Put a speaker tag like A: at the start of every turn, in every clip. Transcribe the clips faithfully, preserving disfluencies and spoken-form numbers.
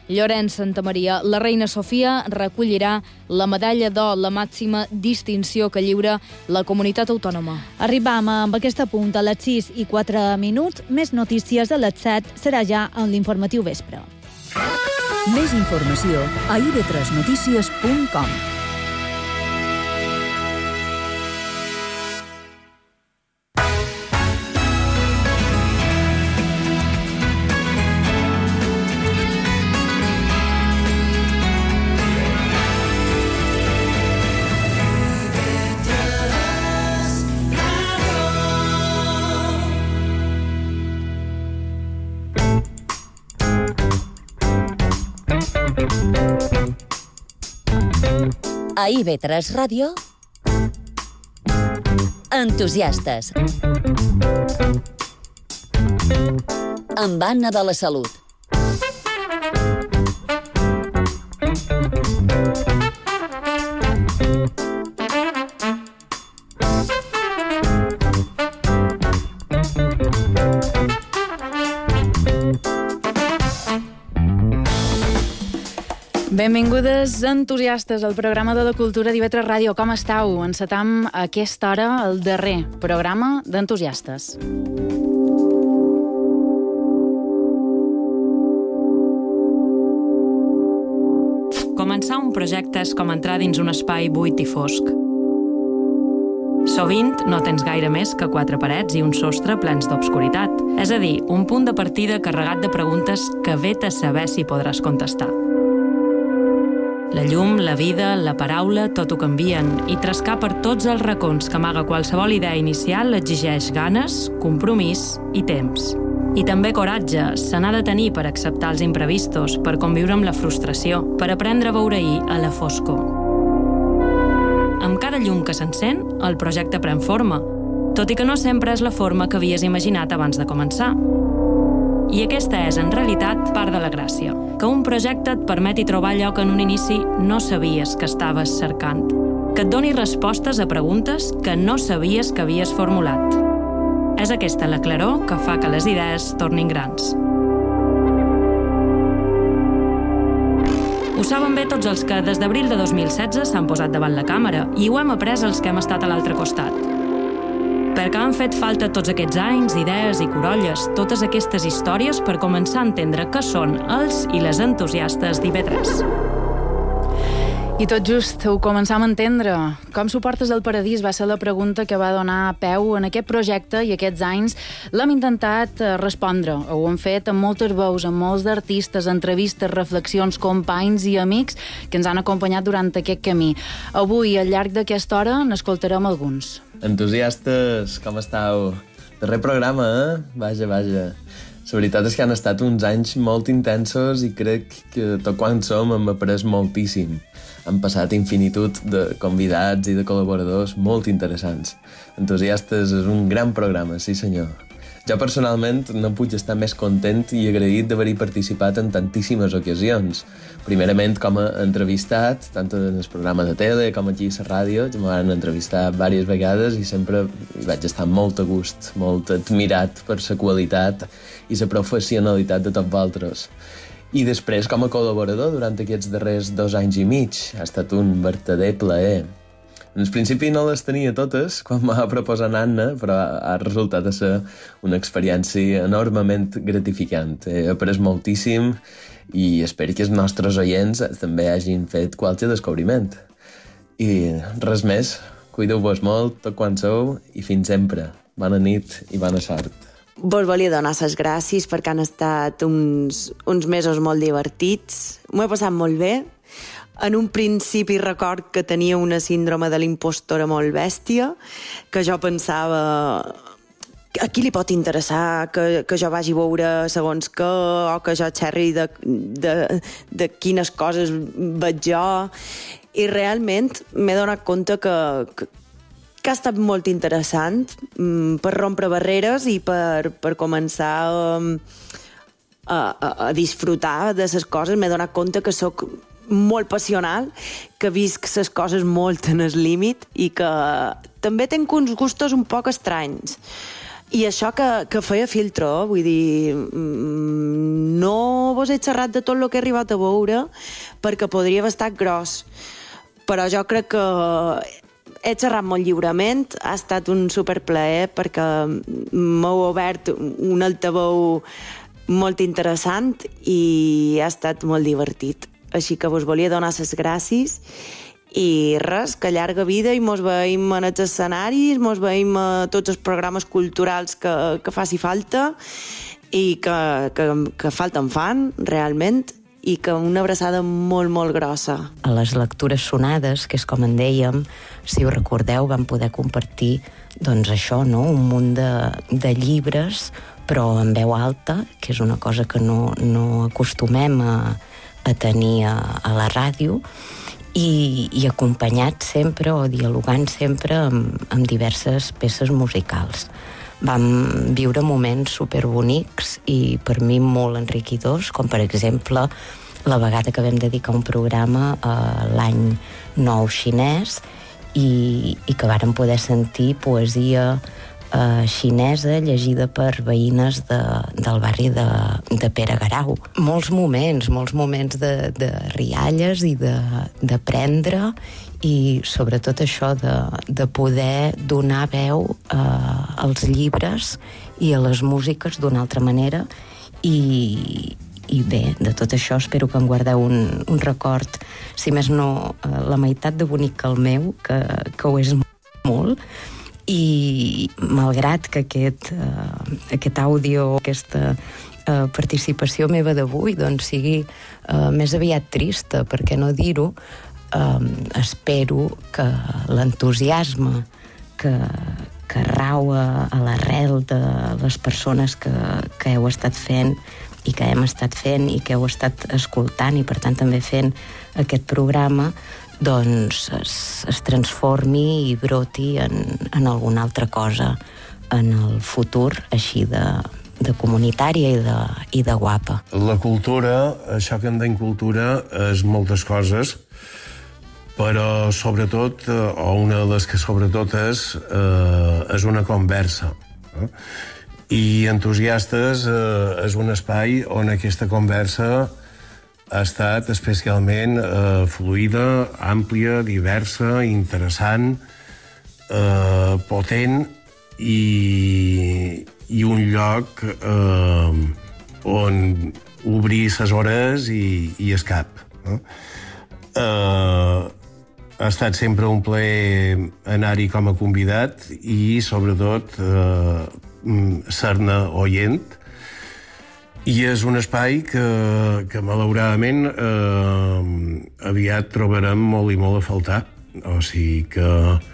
A: Llorenç Santamaria. La reina Sofia recollirà la medalla d'or, la màxima distinció que lliura la comunitat autònoma.
B: Arribam amb aquesta punt a les sis i quatre minuts. Més notícies a les set serà ja en l'informatiu vespre.
C: Més informació a i ve tres notícies punt com.
D: A i ve tres Ràdio, Entusiastes, amb Anna de la Salut.
E: Benvingudes, entusiastes, al programa de la cultura d'I ve tres Ràdio. Com estàu? Encetam a aquesta hora el darrer programa d'Entusiastes.
F: Començar un projecte és com entrar dins un espai buit i fosc. Sovint no tens gaire més que quatre parets i un sostre plens d'obscuritat. És a dir, un punt de partida carregat de preguntes que vet a saber si podràs contestar. La llum, la vida, la paraula, tot ho canvien, i trascar per tots els racons que amaga qualsevol idea inicial exigeix ganes, compromís i temps. I també coratge, se n'ha de tenir per acceptar els imprevistos, per conviure amb la frustració, per aprendre a veure-hi a la foscor. Amb cada llum que s'encén, el projecte pren forma, tot i que no sempre és la forma que havies imaginat abans de començar. I aquesta és, en realitat, part de la gràcia, que un projecte et permeti trobar allò que en un inici no sabies que estaves cercant, que et doni respostes a preguntes que no sabies que havies formulat. És aquesta la claror que fa que les idees tornin grans. Ho saben bé tots els que des d'abril de dos mil setze s'han posat davant la càmera, i ho hem après els que hem estat a l'altre costat. Perquè han fet falta tots aquests anys, idees i corolles, totes aquestes històries per començar a entendre què són els i les entusiastes d'I ve tres.
E: I tot just ho començam a entendre. Com suportes el paradís va ser la pregunta que va donar peu en aquest projecte, i aquests anys l'hem intentat respondre. Ho hem fet amb moltes veus, amb molts d'artistes, entrevistes, reflexions, companys i amics que ens han acompanyat durant aquest camí. Avui, al llarg d'aquesta hora, n'escoltarem alguns.
G: Entusiastes, com estàu? Darrer programa, eh? Vaja, vaja. La veritat és que han estat uns anys molt intensos i crec que tot quan som hem après moltíssim. Han passat infinitud de convidats i de col·laboradors molt interessants. Entusiastes és un gran programa, sí senyor. Jo personalment no puc estar més content i agraït d'haver-hi participat en tantíssimes ocasions. Primerament com a entrevistat, tant en el programa de tele com aquí a la ràdio, que m'ho van entrevistar diverses vegades i sempre hi vaig estar molt a gust, molt admirat per la qualitat i la professionalitat de tots vosaltres. I després com a col·laborador durant aquests darrers dos anys i mig. Ha estat un verdader plaer. En principi no les tenia totes quan m'ha proposat Anna, però ha resultat de ser una experiència enormement gratificant. He après moltíssim i espero que els nostres oients també hagin fet qualque descobriment. I res més, cuideu-vos molt, tot quan sou, i fins sempre. Bona nit i bona sort.
H: Vos volia donar les gràcies perquè han estat uns, uns mesos molt divertits. M'ho he passat molt bé. En un principi record que tenia una síndrome de l'impostora molt bèstia, que jo pensava a qui li pot interessar que, que jo vagi a veure segons què, o que jo xerri de, de, de quines coses veig jo. I realment m'he donat compte que, que, que ha estat molt interessant mm, per rompre barreres i per, per començar a, a, a disfrutar de les coses. M'he donat compte que sóc molt passional, que visc les coses molt en el límit i que també tenc uns gustos un poc estranys. I això que, que feia filtro, vull dir, no vos he xerrat de tot el que he arribat a veure perquè podria haver estat gros, però jo crec que he xerrat molt lliurement, ha estat un superplaer perquè m'heu obert un altaveu molt interessant i ha estat molt divertit. Així que vos volia donar les gràcies i res, que llarga vida i mos veiem en els escenaris, mos veiem a tots els programes culturals que, que faci falta i que, que, que falta en fan, realment, i que una abraçada molt, molt grossa.
I: A les lectures sonades, que és com en dèiem, si ho recordeu, vam poder compartir doncs això, no? Un munt de, de llibres, però en veu alta, que és una cosa que no, no acostumem a, a tenir a, a la ràdio, i, i acompanyat sempre o dialogant sempre amb, amb diverses peces musicals. Vam viure moments superbonics i per mi molt enriquidors, com per exemple la vegada que vam dedicar un programa a l'any nou xinès i, i que vàrem poder sentir poesia eh, xinesa llegida per veïnes de, del barri de, de Pere Garau. Molts moments, molts moments de, de rialles i d'aprendre i sobretot això de, de poder donar veu eh, als llibres i a les músiques d'una altra manera i, i bé, de tot això espero que em guardeu un, un record, si més no eh, la meitat de bonic que el meu, que, que ho és molt, i malgrat que aquest, eh, aquest àudio, aquesta eh, participació meva d'avui doncs sigui eh, més aviat trista, per què no dir-ho, Um, espero que l'entusiasme que, que rau a, a l'arrel de les persones que, que heu estat fent i que hem estat fent i que heu estat escoltant i per tant també fent aquest programa doncs es, es transformi i broti en, en alguna altra cosa en el futur, així de, de comunitària i de, i de guapa.
J: La cultura, això que en deim cultura, és moltes coses, però sobretot, o una de les que sobretot és, eh, és una conversa. Eh? I Entusiastes eh, és un espai on aquesta conversa ha estat especialment eh, fluida, àmplia, diversa, interessant, eh, potent i, i un lloc eh, on obrir ses hores i, i es cap. Eh? Eh, ha estat sempre un plaer anar-hi com a convidat i, sobretot, eh, ser-ne oient. I és un espai que, que malauradament, eh, aviat trobarem molt i molt a faltar. O sigui que,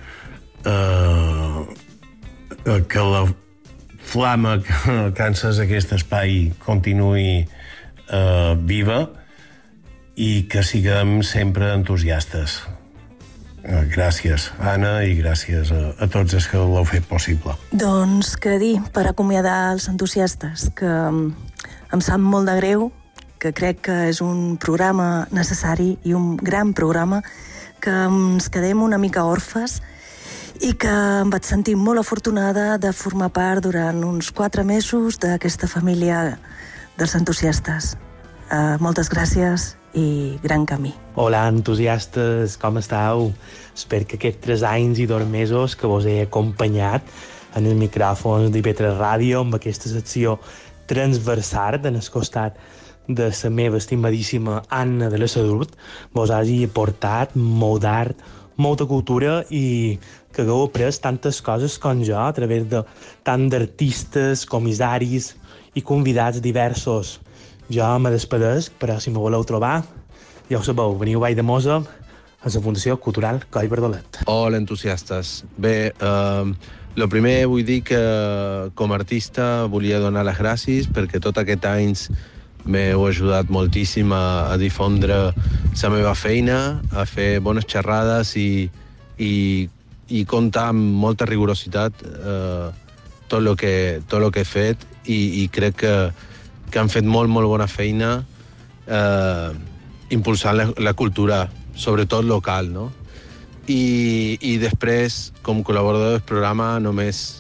J: eh, que la flama que, que encès aquest espai continuï eh, viva i que siguem sempre entusiastes. Gràcies, Anna, i gràcies a, a tots els que l'heu fet possible.
K: Doncs què dir per acomiadar els entusiastes, que em sap molt de greu, que crec que és un programa necessari i un gran programa, que ens quedem una mica orfes i que em vaig sentir molt afortunada de formar part durant uns quatre mesos d'aquesta família dels entusiastes. Uh, moltes gràcies i gran camí.
L: Hola, entusiastes, com esteu? Espero que aquests tres anys i dos mesos que vos he acompanyat en els micròfons d'I V tres Ràdio amb aquesta secció transversal en el costat de la meva estimadíssima Anna de la Salut vos hagi aportat molt d'art, molta cultura i que hagueu après tantes coses com jo a través de tant d'artistes, comissaris i convidats diversos. Jo me despedesc, però si me voleu trobar, ja ho sabeu, veniu a Vall de Mosa, a la Fundació Cultural Coll Verdolet.
M: Hola, entusiastes. Bé, eh, el primer vull dir que com a artista volia donar les gràcies perquè tot aquest anys m'heu ajudat moltíssim a, a difondre la meva feina, a fer bones xerrades i, i, i comptar amb molta rigorositat eh, tot el que, tot lo que he fet i, i crec que que han fet molt, molt bona feina eh, impulsant la, la cultura, sobretot local, no? I, i després, com col·laborador del programa, només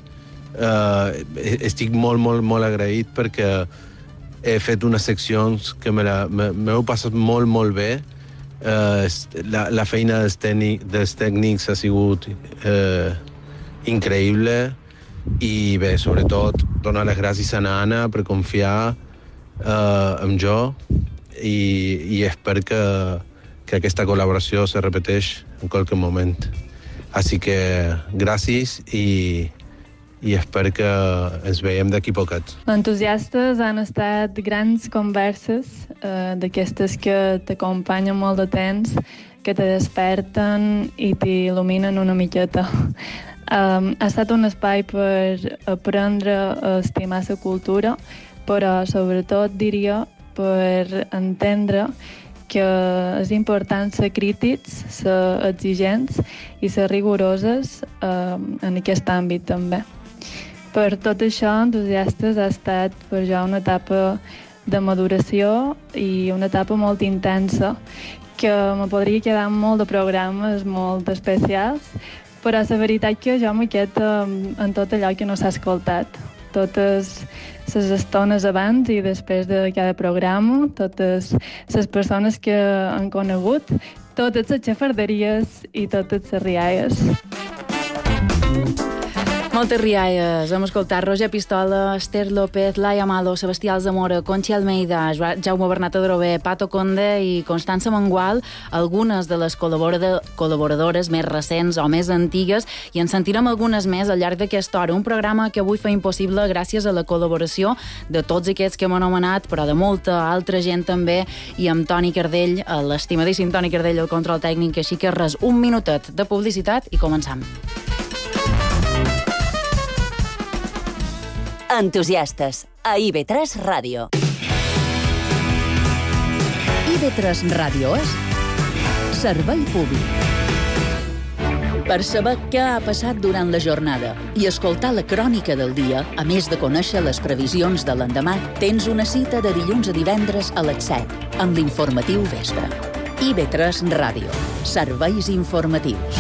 M: Uh, estic molt, molt, molt agraït perquè he fet unes seccions que m'heu passat molt, molt bé. Uh, la, la feina dels, tècnic, dels tècnics ha sigut uh, increïble i bé, sobretot, donar les gràcies a Anna per confiar uh, en jo i, i espero que, que aquesta col·laboració se repeteix en qualsevol moment. Així que gràcies i i espero que ens veiem d'aquí poquet.
N: Entusiastes han estat grans converses, eh, d'aquestes que t'acompanyen molt de temps, que te desperten i t'il·luminen una miqueta. Um, ha estat un espai per aprendre a estimar la cultura, però sobretot diria per entendre que és important ser crítics, ser exigents i ser rigoroses um, en aquest àmbit també. Per tot això, Entusiastes ha estat per jo una etapa de maduració i una etapa molt intensa, que me podria quedar amb molt de programes molt especials, però la veritat que jo m'he quedat en tot allò que no s'ha escoltat. Totes les estones abans i després de cada programa, totes les persones que han conegut, totes les xafarderies i totes les rialles.
E: Moltes rialles. Hem escoltat Roger Pistola, Esther López, Laia Malo, Sebastià Alzamora, Conchi Almeida, Jaume Bernat Adrover, Pato Conde i Constança Mengual, algunes de les col·laboradores més recents o més antigues, i en sentirem algunes més al llarg d'aquesta hora. Un programa que avui fa impossible gràcies a la col·laboració de tots aquests que hem anomenat, però de molta altra gent també, i amb Toni Cardell, l'estimadíssim Toni Cardell, el control tècnic. Així que res, un minutet de publicitat i començam.
D: Entusiastes, a I V tres Ràdio.
C: I V tres Ràdio és servei públic. Per saber què ha passat durant la jornada i escoltar la crònica del dia, a més de conèixer les previsions de l'endemà, tens una cita de dilluns a divendres a les set, amb l'informatiu vespre. I V tres Ràdio. Serveis informatius.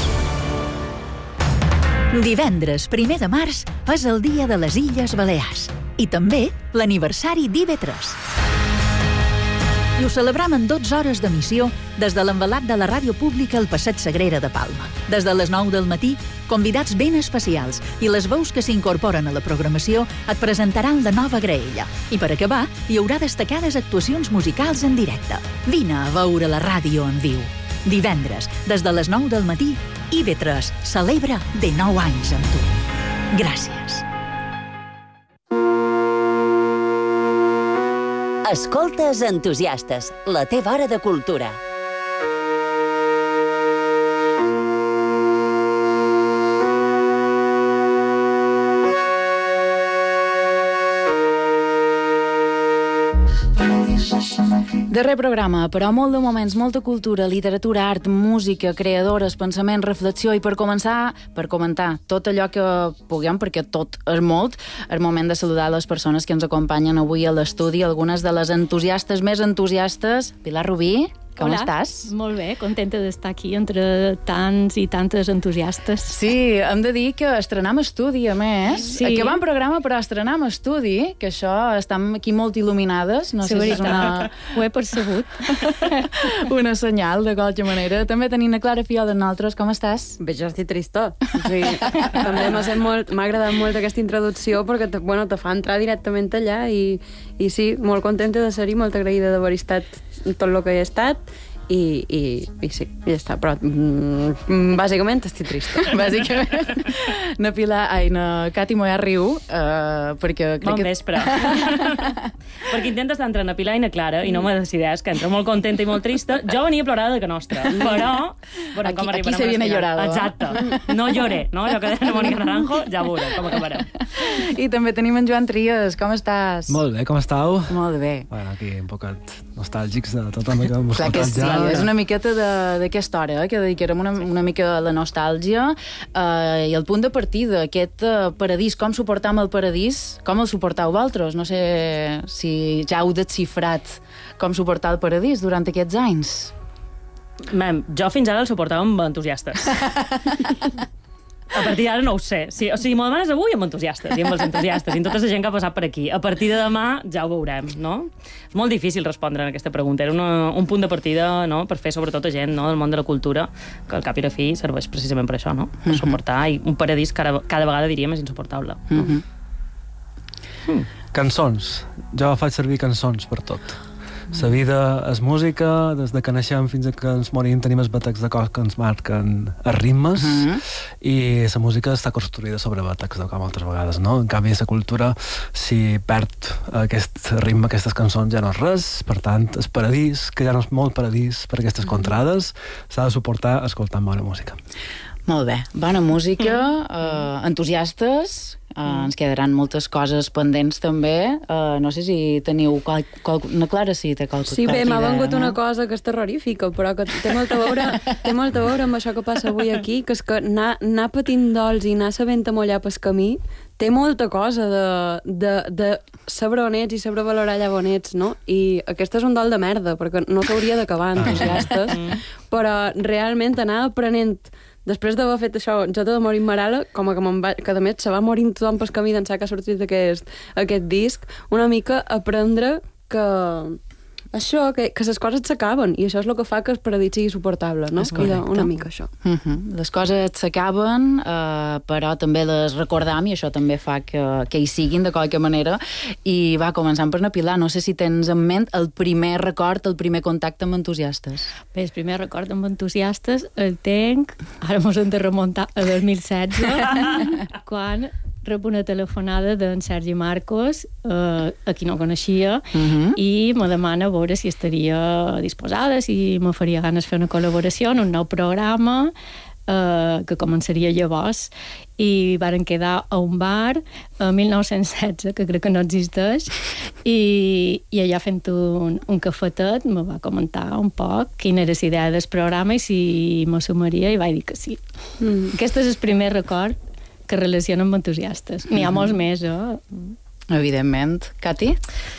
C: Divendres, primer de març, és el dia de les Illes Balears i també l'aniversari d'I V tres. I ho celebrem en dotze hores d'emissió des de l'envelat de la ràdio pública al Passeig Sagrera de Palma. Des de les nou del matí, convidats ben especials i les veus que s'incorporen a la programació et presentaran la nova graella. I per acabar, hi haurà destacades actuacions musicals en directe. Vine a veure la ràdio en viu. Divendres, des de les nou del matí, I V tres celebra dinou anys amb tu. Gràcies.
D: Escoltes Entusiastes, la teva hora de cultura.
E: Darrer programa, però molt de moments, molta cultura, literatura, art, música, creadores, pensament, reflexió, i per començar, per comentar tot allò que puguem, perquè tot és molt, és moment de saludar les persones que ens acompanyen avui a l'estudi, algunes de les entusiastes més entusiastes. Pilar Rubí, com
O: Hola.
E: estàs?
O: Molt bé, contenta d'estar aquí entre tants i tantes entusiastes.
E: Sí, hem de dir que estrenem estudi, a més.
O: Sí.
E: Acabam programa, però estrenem estudi, que això, estem aquí molt il·luminades. No
O: Sí,
E: sé si és una...
O: Ho he percebut.
E: una senyal, de qualque manera. També tenim a Clara Fiol amb nosaltres. Com estàs?
P: Bé, jo estic trista. Sí, també m'ha molt, m'ha agradat molt aquesta introducció perquè te, bueno, te fa entrar directament allà i, i sí, molt contenta de ser-hi, molt agraïda d'haver estat tot el que he estat i, i, i sí, ja està, però mm, bàsicament estic trista.
E: Bàsicament. Na Pilar, ai, na Cati Moya riu, uh, perquè crec
Q: bon
E: que...
Q: vespre. Perquè intenta estar entre na Pilar i na Clara i no me decideix, que entra molt contenta i molt trista. Jo venia plorada de que nostra, però... Bueno,
E: aquí aquí se viene llorado.
Q: Exacte. No lloré, no? Allò que deia la Mònica Naranjo, ja veurem com acabarem.
E: I també tenim en Joan Trias. Com estàs?
R: Molt bé, com estàu?
E: Molt bé.
R: Bueno, aquí un poquet nostàlgics de tot el que hem
E: Clar que
R: escoltat
E: sí,
R: ja.
E: és una miqueta d'aquesta hora, eh, que dedicarem una, una mica a la nostàlgia eh, i el punt de partida, aquest eh, paradís, com suportam el paradís, com el suportau vosaltres? No sé si ja heu desxifrat com suportar el paradís durant aquests anys.
Q: Mem, jo fins ara el suportava amb entusiastes. A partir d'ara no ho sé. Sí, o sigui, m'ho demanes avui amb entusiastes, i amb els entusiastes, i amb tota la gent que ha passat per aquí. A partir de demà ja ho veurem, no? És molt difícil respondre a aquesta pregunta. Era una, un punt de partida, no?, per fer sobretot a gent, no?, del món de la cultura, que al cap i a la fi serveix precisament per això, no?, per uh-huh. suportar, i un paradís cada, cada vegada diríem és insuportable.
R: Uh-huh. Mm. Cançons. Jo faig servir cançons per tot. La vida és música, des de que naixem fins a que ens morim tenim els batecs de cor que ens marquen els ritmes, uh-huh. i la música està construïda sobre batecs de cor moltes vegades, no? En canvi, la cultura, si perd aquest ritme, aquestes cançons, ja no és res, per tant, el paradís, que ja no és molt paradís per aquestes contrades, s'ha de suportar escoltant bona música.
E: Molt bé, bona música, eh, entusiastes, eh, ens quedaran moltes coses pendents també. Eh, no sé si teniu qual, qual, una Clara sí té qualque
P: Sí, bé, m'ha vengut
E: no?
P: una cosa que és terrorífica, però que té molt a veure, té molt a veure amb això que passa avui aquí, que és que anar, anar patint dols i anar sabent amollar pel camí té molta cosa de, de, de saber on ets i saber valorar allà on ets, no? I aquest és un dol de merda, perquè no s'hauria d'acabar entusiastes, però realment anar aprenent. Després d'haver fet això, Jota de Morin Marala, com a que, va, que a més se va morint tothom pel camí d'ençà que ha sortit aquest, aquest disc, una mica aprendre que això, que, que les coses s'acaben, i això és el que fa que el paradís sigui suportable, no? I una mica això.
E: Uh -huh. Les coses s'acaben, uh, però també les recordam, i això també fa que, que hi siguin de qualque manera. I va, començant per na Pilar, no sé si tens en ment el primer record, el primer contacte amb entusiastes.
O: Bé, el primer record amb entusiastes el tenc, ara mos hem de remuntar a dos mil setze, quan rep una telefonada d'en Sergi Marcos, eh, a qui no coneixia, uh-huh. i me demana a veure si estaria disposada, si me faria ganes fer una col·laboració en un nou programa eh, que començaria llavors, i varen quedar a un bar a mil nou-cents setze, que crec que no existeix, i, i allà fent un, un cafetet me va comentar un poc quina era la idea del programa i si me sumaria, i vaig dir que sí. Mm. Aquest és el primer record que relaciona amb entusiastes. N'hi ha molts més, eh?
E: Evidentment. Cati?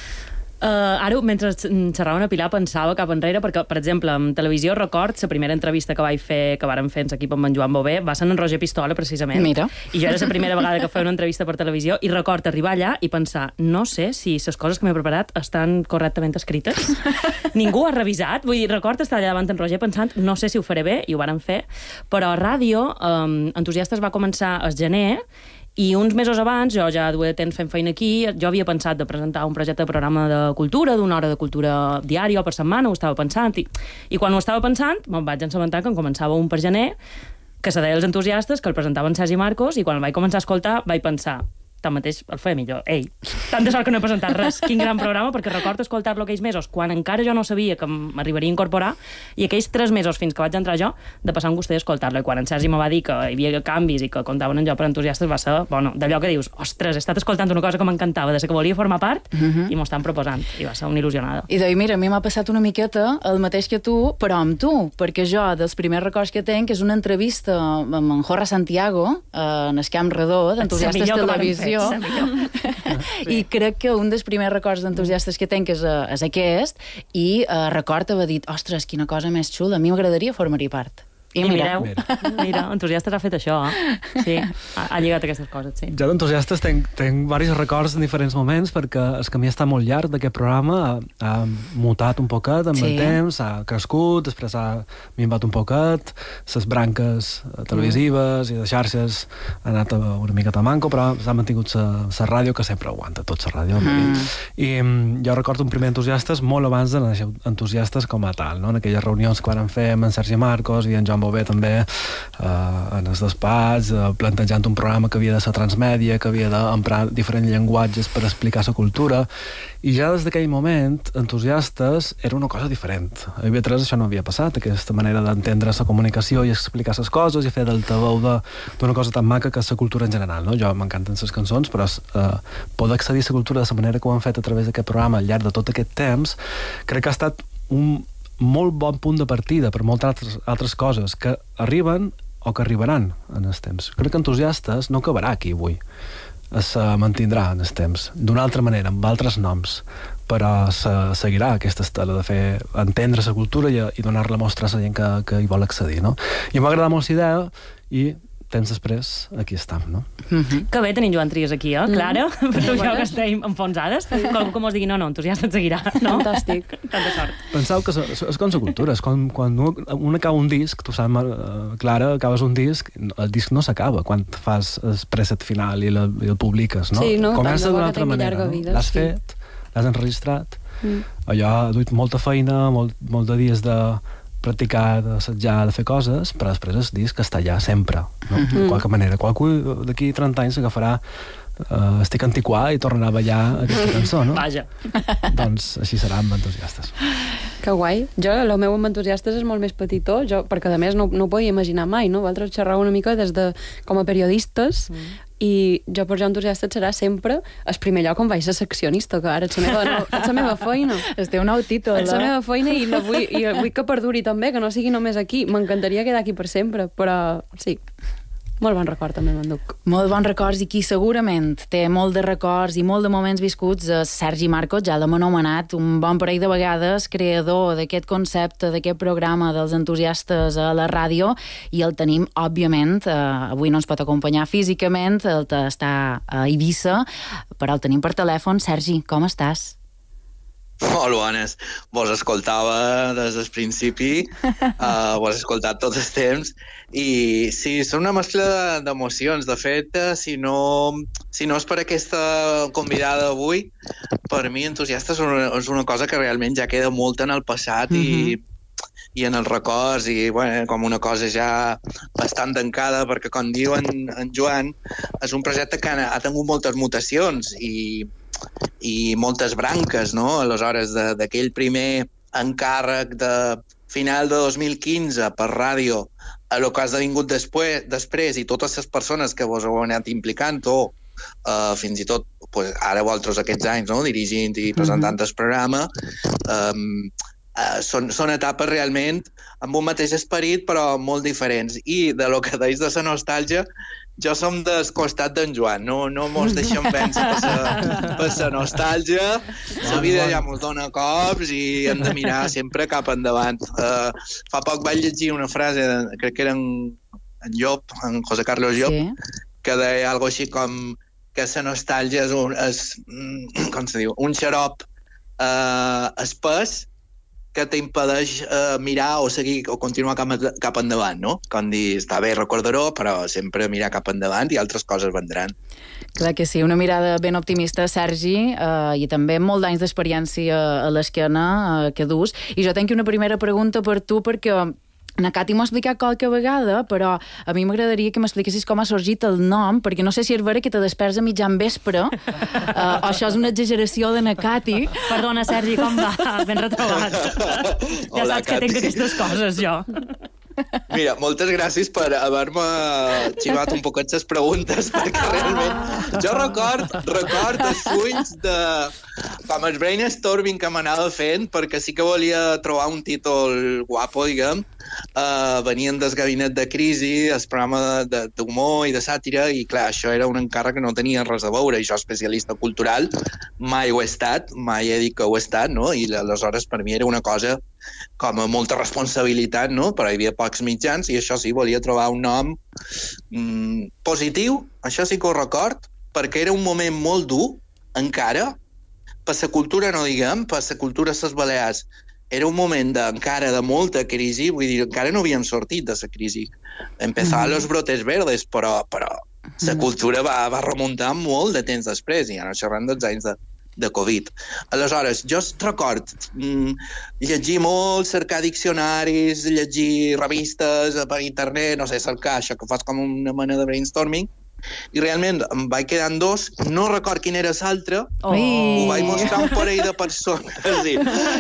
Q: Uh, ara, mentre xerrava una Pilar, pensava cap enrere, perquè, per exemple, en televisió record, la primera entrevista que vaig fer, que vàrem fer en l'equip amb en Joan Bové, va ser en Roger Pistola, precisament.
E: Mira.
Q: I jo era la primera vegada que feia una entrevista per televisió, i record arribar allà i pensar, no sé si les coses que m'he preparat estan correctament escrites. Ningú ha revisat. Vull dir, record estar allà davant en Roger pensant, no sé si ho faré bé, i ho vàrem fer. Però a ràdio, um, Entusiastes va començar al gener, i uns mesos abans, jo ja duia temps fent feina aquí, jo havia pensat de presentar un projecte de programa de cultura, d'una hora de cultura diària o per setmana, ho estava pensant, i, i quan ho estava pensant, me'n vaig assabentar que en començava un per gener, que se deia Els Entusiastes, que el presentaven Sergi Marcos, i quan el vaig començar a escoltar vaig pensar, tanmateix el feia millor. Ei, tant de sort que no he presentat res. Quin gran programa, perquè recordo escoltar-lo aquells mesos, quan encara jo no sabia que m'arribaria a incorporar, i aquells tres mesos fins que vaig entrar jo, de passar un gust d'escoltar-lo. I quan en Sergi me va dir que hi havia canvis i que comptaven en jo per entusiastes, va ser, bueno, d'allò que dius, ostres, he estat escoltant una cosa que m'encantava, de ser que volia formar part, uh -huh. i m'ho estan proposant. I va ser una il·lusionada.
E: I de, mira, a mi m'ha passat una miqueta el mateix que tu, però amb tu, perquè jo, dels primers records que tenc, és una entrevista amb en Jorge Santiago, en el Camp Redó, d'Entusiastes Televisió. I crec que un dels primers records d'entusiastes que tenc és, uh, és aquest, i uh, record haver dit, ostres, quina cosa més xula, a mi m'agradaria formar-hi part. I,
Q: I
E: mira,
Q: mireu, mira, Entusiastes ha fet això, eh? Sí, ha, ha lligat aquestes coses, sí.
R: Jo d'Entusiastes tenc, tenc diversos records en diferents moments, perquè el camí està molt llarg d'aquest programa, ha, ha mutat un poquet amb sí. el temps, ha crescut, després ha minvat un poquet, les branques televisives mm. i de xarxes han anat una miqueta manco, però s'ha mantingut la ràdio, que sempre aguanta tot la ràdio. Mm. I um, jo recordo un primer Entusiastes molt abans de néixer Entusiastes com a tal, no? En aquelles reunions que vam fer amb en Sergi Marcos i en Joan Bové també, eh, en els despats, eh, plantejant un programa que havia de ser transmèdia, que havia d'emprar diferents llenguatges per explicar la cultura, i ja des d'aquell moment Entusiastes era una cosa diferent. A I V tres això no havia passat, aquesta manera d'entendre la comunicació i explicar les coses i fer d'altaveu d'una cosa tan maca que és la cultura en general, no? Jo m'encanten les cançons, però eh, poder accedir a la cultura de la manera que ho han fet a través d'aquest programa al llarg de tot aquest temps, crec que ha estat un molt bon punt de partida per moltes altres, altres coses que arriben o que arribaran en el temps. Crec que Entusiastes no acabarà aquí avui. Es mantindrà en el temps, d'una altra manera, amb altres noms, però se seguirà aquesta estela de fer entendre la cultura i, i donar-la a mostrar a la gent que, que hi vol accedir, no? I m'ha agradat molt la idea i temps després, aquí estem, no?
Q: Mm-hmm. Que bé tenir Joan Trias aquí, eh? Mm-hmm. Clara, però jo que estem enfonsades. Qualcú que mos digui, no, no, entusiasta et seguirà, no?
P: Fantàstic.
Q: Tanta sort.
R: Penseu que és, és com la cultura, és com quan un acaba un disc, tu saps, uh, Clara, acabes un disc, el disc no s'acaba quan fas el preset final i, la, i el publiques, no?
P: Sí, no?
R: Comença d'una altra
P: manera,
R: no?
P: Vida,
R: l'has
P: sí.
R: fet, l'has enregistrat,
P: mm.
R: allò ha duit molta feina, molt, molt de dies de practicar, d'assetjar, de fer coses, però després el disc està allà sempre, no?
P: Mm-hmm.
R: De qualque manera. Qualcú d'aquí trenta anys s'agafarà uh, Estic antiquà i tornarà a ballar aquesta cançó, no?
Q: Vaja.
R: Doncs així serà amb Entusiastes.
P: Que guai. Jo, el meu amb Entusiastes és molt més petitó, jo, perquè a més no, no ho podia imaginar mai, no? Vosaltres xerrau una mica des de, com a periodistes, mm. i jo per jo Entusiastes serà sempre el primer lloc on vaig ser seccionista, que ara és la meva, no, és la meva feina.
E: El teu nou títol.
P: És la meva feina i, la vull, i vull que perduri també, que no sigui només aquí. M'encantaria quedar aquí per sempre, però sí. Molt bon record, també, m'enduc.
E: Molt bons records, i qui segurament té molt de records i molt de moments viscuts és Sergi Marcos, ja l'hem anomenat un bon parell de vegades creador d'aquest concepte, d'aquest programa dels entusiastes a la ràdio, i el tenim, òbviament, eh, avui no ens pot acompanyar físicament, el està a Eivissa, però el tenim per telèfon. Sergi, com estàs?
S: Molt bones. Vos escoltava des del principi, uh, vos he escoltat tot el temps, i sí, són una mescla d'emocions. De fet, si no, si no és per aquesta convidada d'avui, per mi Entusiastes és una, és una cosa que realment ja queda molt en el passat mm-hmm. i, i en els records, i bueno, com una cosa ja bastant tancada, perquè com diu en, en Joan, és un projecte que ha, ha tingut moltes mutacions i i moltes branques, no? Aleshores, d'aquell primer encàrrec de final de dos mil quinze per ràdio a lo que has esdevingut després, després i totes les persones que vos heu anat implicant, o uh, fins i tot pues, ara vosaltres aquests anys, no? Dirigint i presentant el programa, um, uh, són, són etapes realment amb un mateix esperit però molt diferents. I de lo que deis de la nostàlgia, jo som del costat d'en Joan, no, no mos deixem vèncer per la nostàlgia, la vida ja mos dona cops i hem de mirar sempre cap endavant. Uh, fa poc vaig llegir una frase, de, crec que era en, en Llop, en José Carlos Llop, sí. que deia algo així com que la nostàlgia és un, és, com se diu, un xarop uh, espès que t'impedeix uh, mirar o seguir o continuar cap, cap endavant, no? Com dir, està bé, recordar-ho, però sempre mirar cap endavant i altres coses vendran.
E: Clar que sí, una mirada ben optimista, Sergi, eh, i també molt d'anys d'experiència a l'esquena eh, que dus. I jo tenc una primera pregunta per tu, perquè na Cati m'ho ha explicat qualque vegada, però a mi m'agradaria que m'expliquessis com ha sorgit el nom, perquè no sé si és vera que te desperts a mitjan vespre, uh, o això és una exageració de na Cati.
Q: Perdona, Sergi, com va? Ben retrobat. Ja
S: Hola,
Q: saps que
S: Cati.
Q: tenc aquestes coses, jo.
S: Mira, moltes gràcies per haver-me xivat un poquet les preguntes, perquè realment jo record, record els fulls de com el brainstorming que m'anava fent, perquè sí que volia trobar un títol guapo, diguem. Uh, venien del gabinet de crisi, el programa d'humor i de sàtira, i clar, això era un encàrrec que no tenia res a veure, i jo, especialista cultural, mai ho he estat, mai he dit que ho he estat, no? I aleshores per mi era una cosa com a molta responsabilitat, no? Però hi havia pocs mitjans, i això sí, volia trobar un nom mm, positiu, això sí que ho record, perquè era un moment molt dur, encara, per la cultura, no diguem, per la cultura de les Balears. Era un moment de, encara de molta crisi, vull dir, encara no havíem sortit de la crisi. Empezaven mm. los brotes verdes, però, però la cultura va, va remuntar molt de temps després, i ara xerrant dels anys de, de Covid. Aleshores, jo record mm, llegir molt, cercar diccionaris, llegir revistes per internet, no sé, cercar això que fas com una mena de brainstorming, i realment em vaig quedar en dos, no record quin era l'altre, oh. ho vaig mostrar un parell de persones, sí.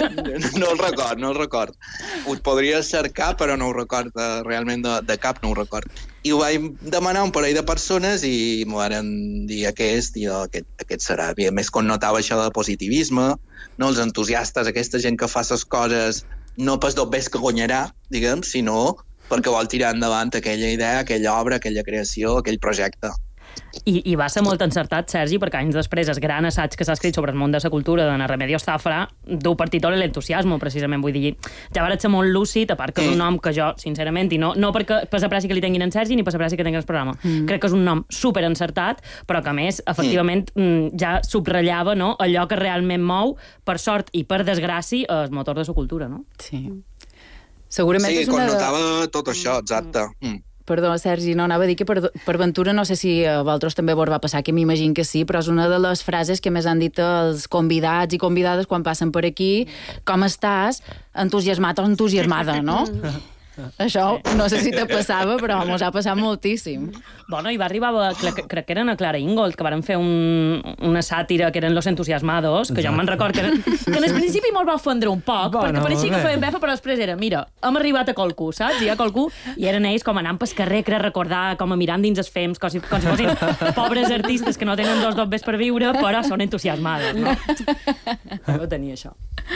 S: no el record, no el record. Ho podria cercar, però no ho record, realment de, de cap no ho record. I ho vaig demanar a un parell de persones i m'ho van dir aquest, i aquest, aquest serà. A més, connotava això de positivisme, no? Els entusiastes, aquesta gent que fa les coses no pas dos ves que guanyarà, diguem, sinó perquè vol tirar endavant aquella idea, aquella obra, aquella creació, aquell projecte.
Q: I, I va ser molt encertat, Sergi, perquè anys després el gran assaig que s'ha escrit sobre el món de la cultura d'Ana Remedios Zafra du per títol l'entusiasmo, precisament. Vull dir, ja vaig ser molt lúcid, a part que és un nom que jo, sincerament, i no, no perquè per la pràctica que li tinguin en Sergi ni per la pràctica que tinguin el programa, mm. crec que és un nom super encertat, però que a més, efectivament, mm. ja subratllava, no?, allò que realment mou, per sort i per desgràcia, el motor de la cultura, no?
E: Sí. Segurament
S: sí,
E: és una...
S: connotava tot això, exacte. Mm.
E: Perdó, Sergi, no, anava a dir que per, per ventura, no sé si a vosaltres també vos va passar, que m'imagino que sí, però és una de les frases que més han dit els convidats i convidades quan passen per aquí. Com estàs? Entusiasmat o entusiasmada, no? Això no sé si te passava, però mos ha passat moltíssim.
Q: Bueno, i va arribar, crec, crec que eren a Clara Ingold, que varen fer un, una sàtira que eren Los Entusiasmados, que jo me'n record que, eren, que en el principi mos va ofendre un poc, bueno, perquè pareixia que feien befa, però després era, mira, hem arribat a qualcú, saps? Hi ha qualcú, i eren ells com anant pel carrer, crec recordar, com a mirant dins els fems, com si, com si fossin pobres artistes que no tenen dos dobbes per viure, però són entusiasmades, no? No tenia això.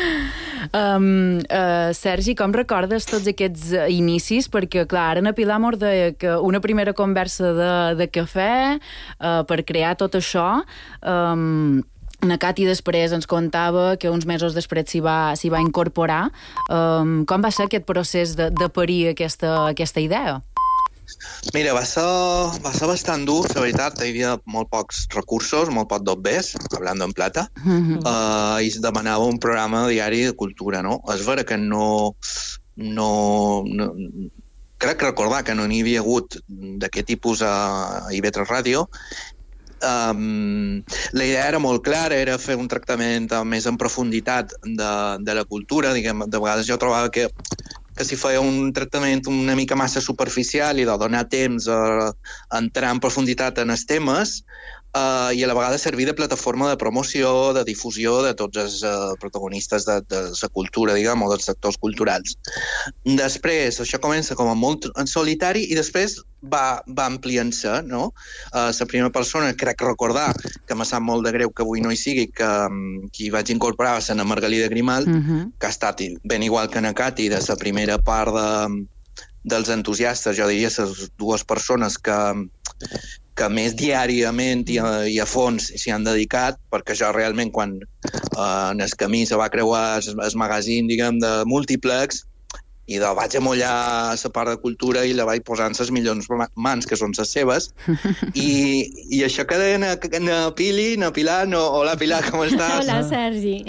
E: Um, uh, Sergi, com recordes tots aquests inicis? Perquè, clar, ara na Pilar mos deia que una primera conversa de, de cafè uh, per crear tot això. Um, na Cati després ens contava que uns mesos després s'hi va, s'hi va incorporar. Um, com va ser aquest procés de, de parir aquesta, aquesta idea?
S: Mira, va ser, va ser bastant dur, la veritat. Hi havia molt pocs recursos, molt poc dobbers, hablando en plata, mm-hmm. uh, i es demanava un programa diari de cultura, no? És vera que no... no, no crec recordar que no n'hi havia hagut d'aquest tipus a, a I V tres Ràdio. Um, la idea era molt clara, era fer un tractament més en profunditat de, de la cultura. Diguem, de vegades jo trobava que que si feia un tractament una mica massa superficial i de donar temps a, a entrar en profunditat en els temes, Uh, i a la vegada servir de plataforma de promoció, de difusió de tots els uh, protagonistes de, de la cultura, diguem, o dels sectors culturals. Després, això comença com a molt en solitari i després va, va ampliant-se, no? Uh, la primera persona, crec recordar, que m'ha sap molt de greu que avui no hi sigui, que um, qui vaig incorporar va ser na Margalida Grimalt, uh-huh. que ha estat ben igual que na Cati, de la primera part de, dels entusiastes, jo diria les dues persones que que més diàriament i a, i a fons s'hi han dedicat, perquè jo realment quan eh, en el camí se va creuar el, el magazín, diguem, de Multiplex, i de vaig amollar la part de cultura i la vaig posar en les millors mans, que són les seves, i, i això que deia na, na Pili, na Pilar, no, hola Pilar, com estàs?
O: Hola, Sergi.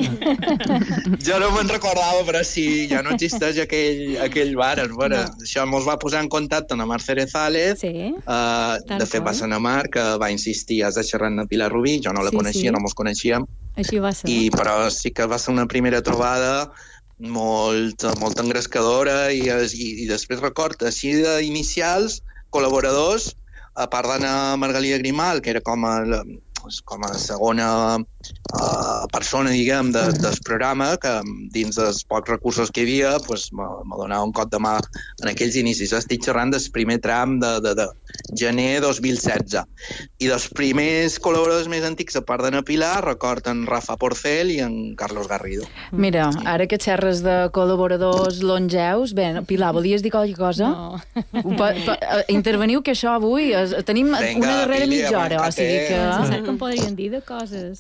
S: Jo no me'n recordava, però sí, ja no existeix aquell, aquell bar. Bueno, no. Això mos va posar en contacte amb la Mar Cerezales, sí, uh, de fet va ser na Mar, que va insistir, has de xerrar amb na Pilar Rubí, jo no la sí, coneixia, sí. no mos coneixíem,
O: així va ser.
S: I, però sí que va ser una primera trobada molt, molt engrescadora i, i, i després record, així d'inicials, col·laboradors, a part d'anar Margalida Grimalt, que era com a, com a segona uh, persona, diguem, de, del programa, que dins dels pocs recursos que hi havia pues, me donava un cop de mà en aquells inicis. Estic xerrant del primer tram de, de, de gener dos mil setze. I dels primers col·laboradors més antics, a part d'Anna Pilar, record en Rafa Porcel i en Carlos Garrido.
E: Mira, ara que xerres de col·laboradors longeus, bé, Pilar, volies dir qualque cosa?
O: No.
E: Pa, pa, interveniu, que això avui és, tenim Venga, una darrera Pili, mitja hora, o sigui que...
O: No sé com podrien dir de coses.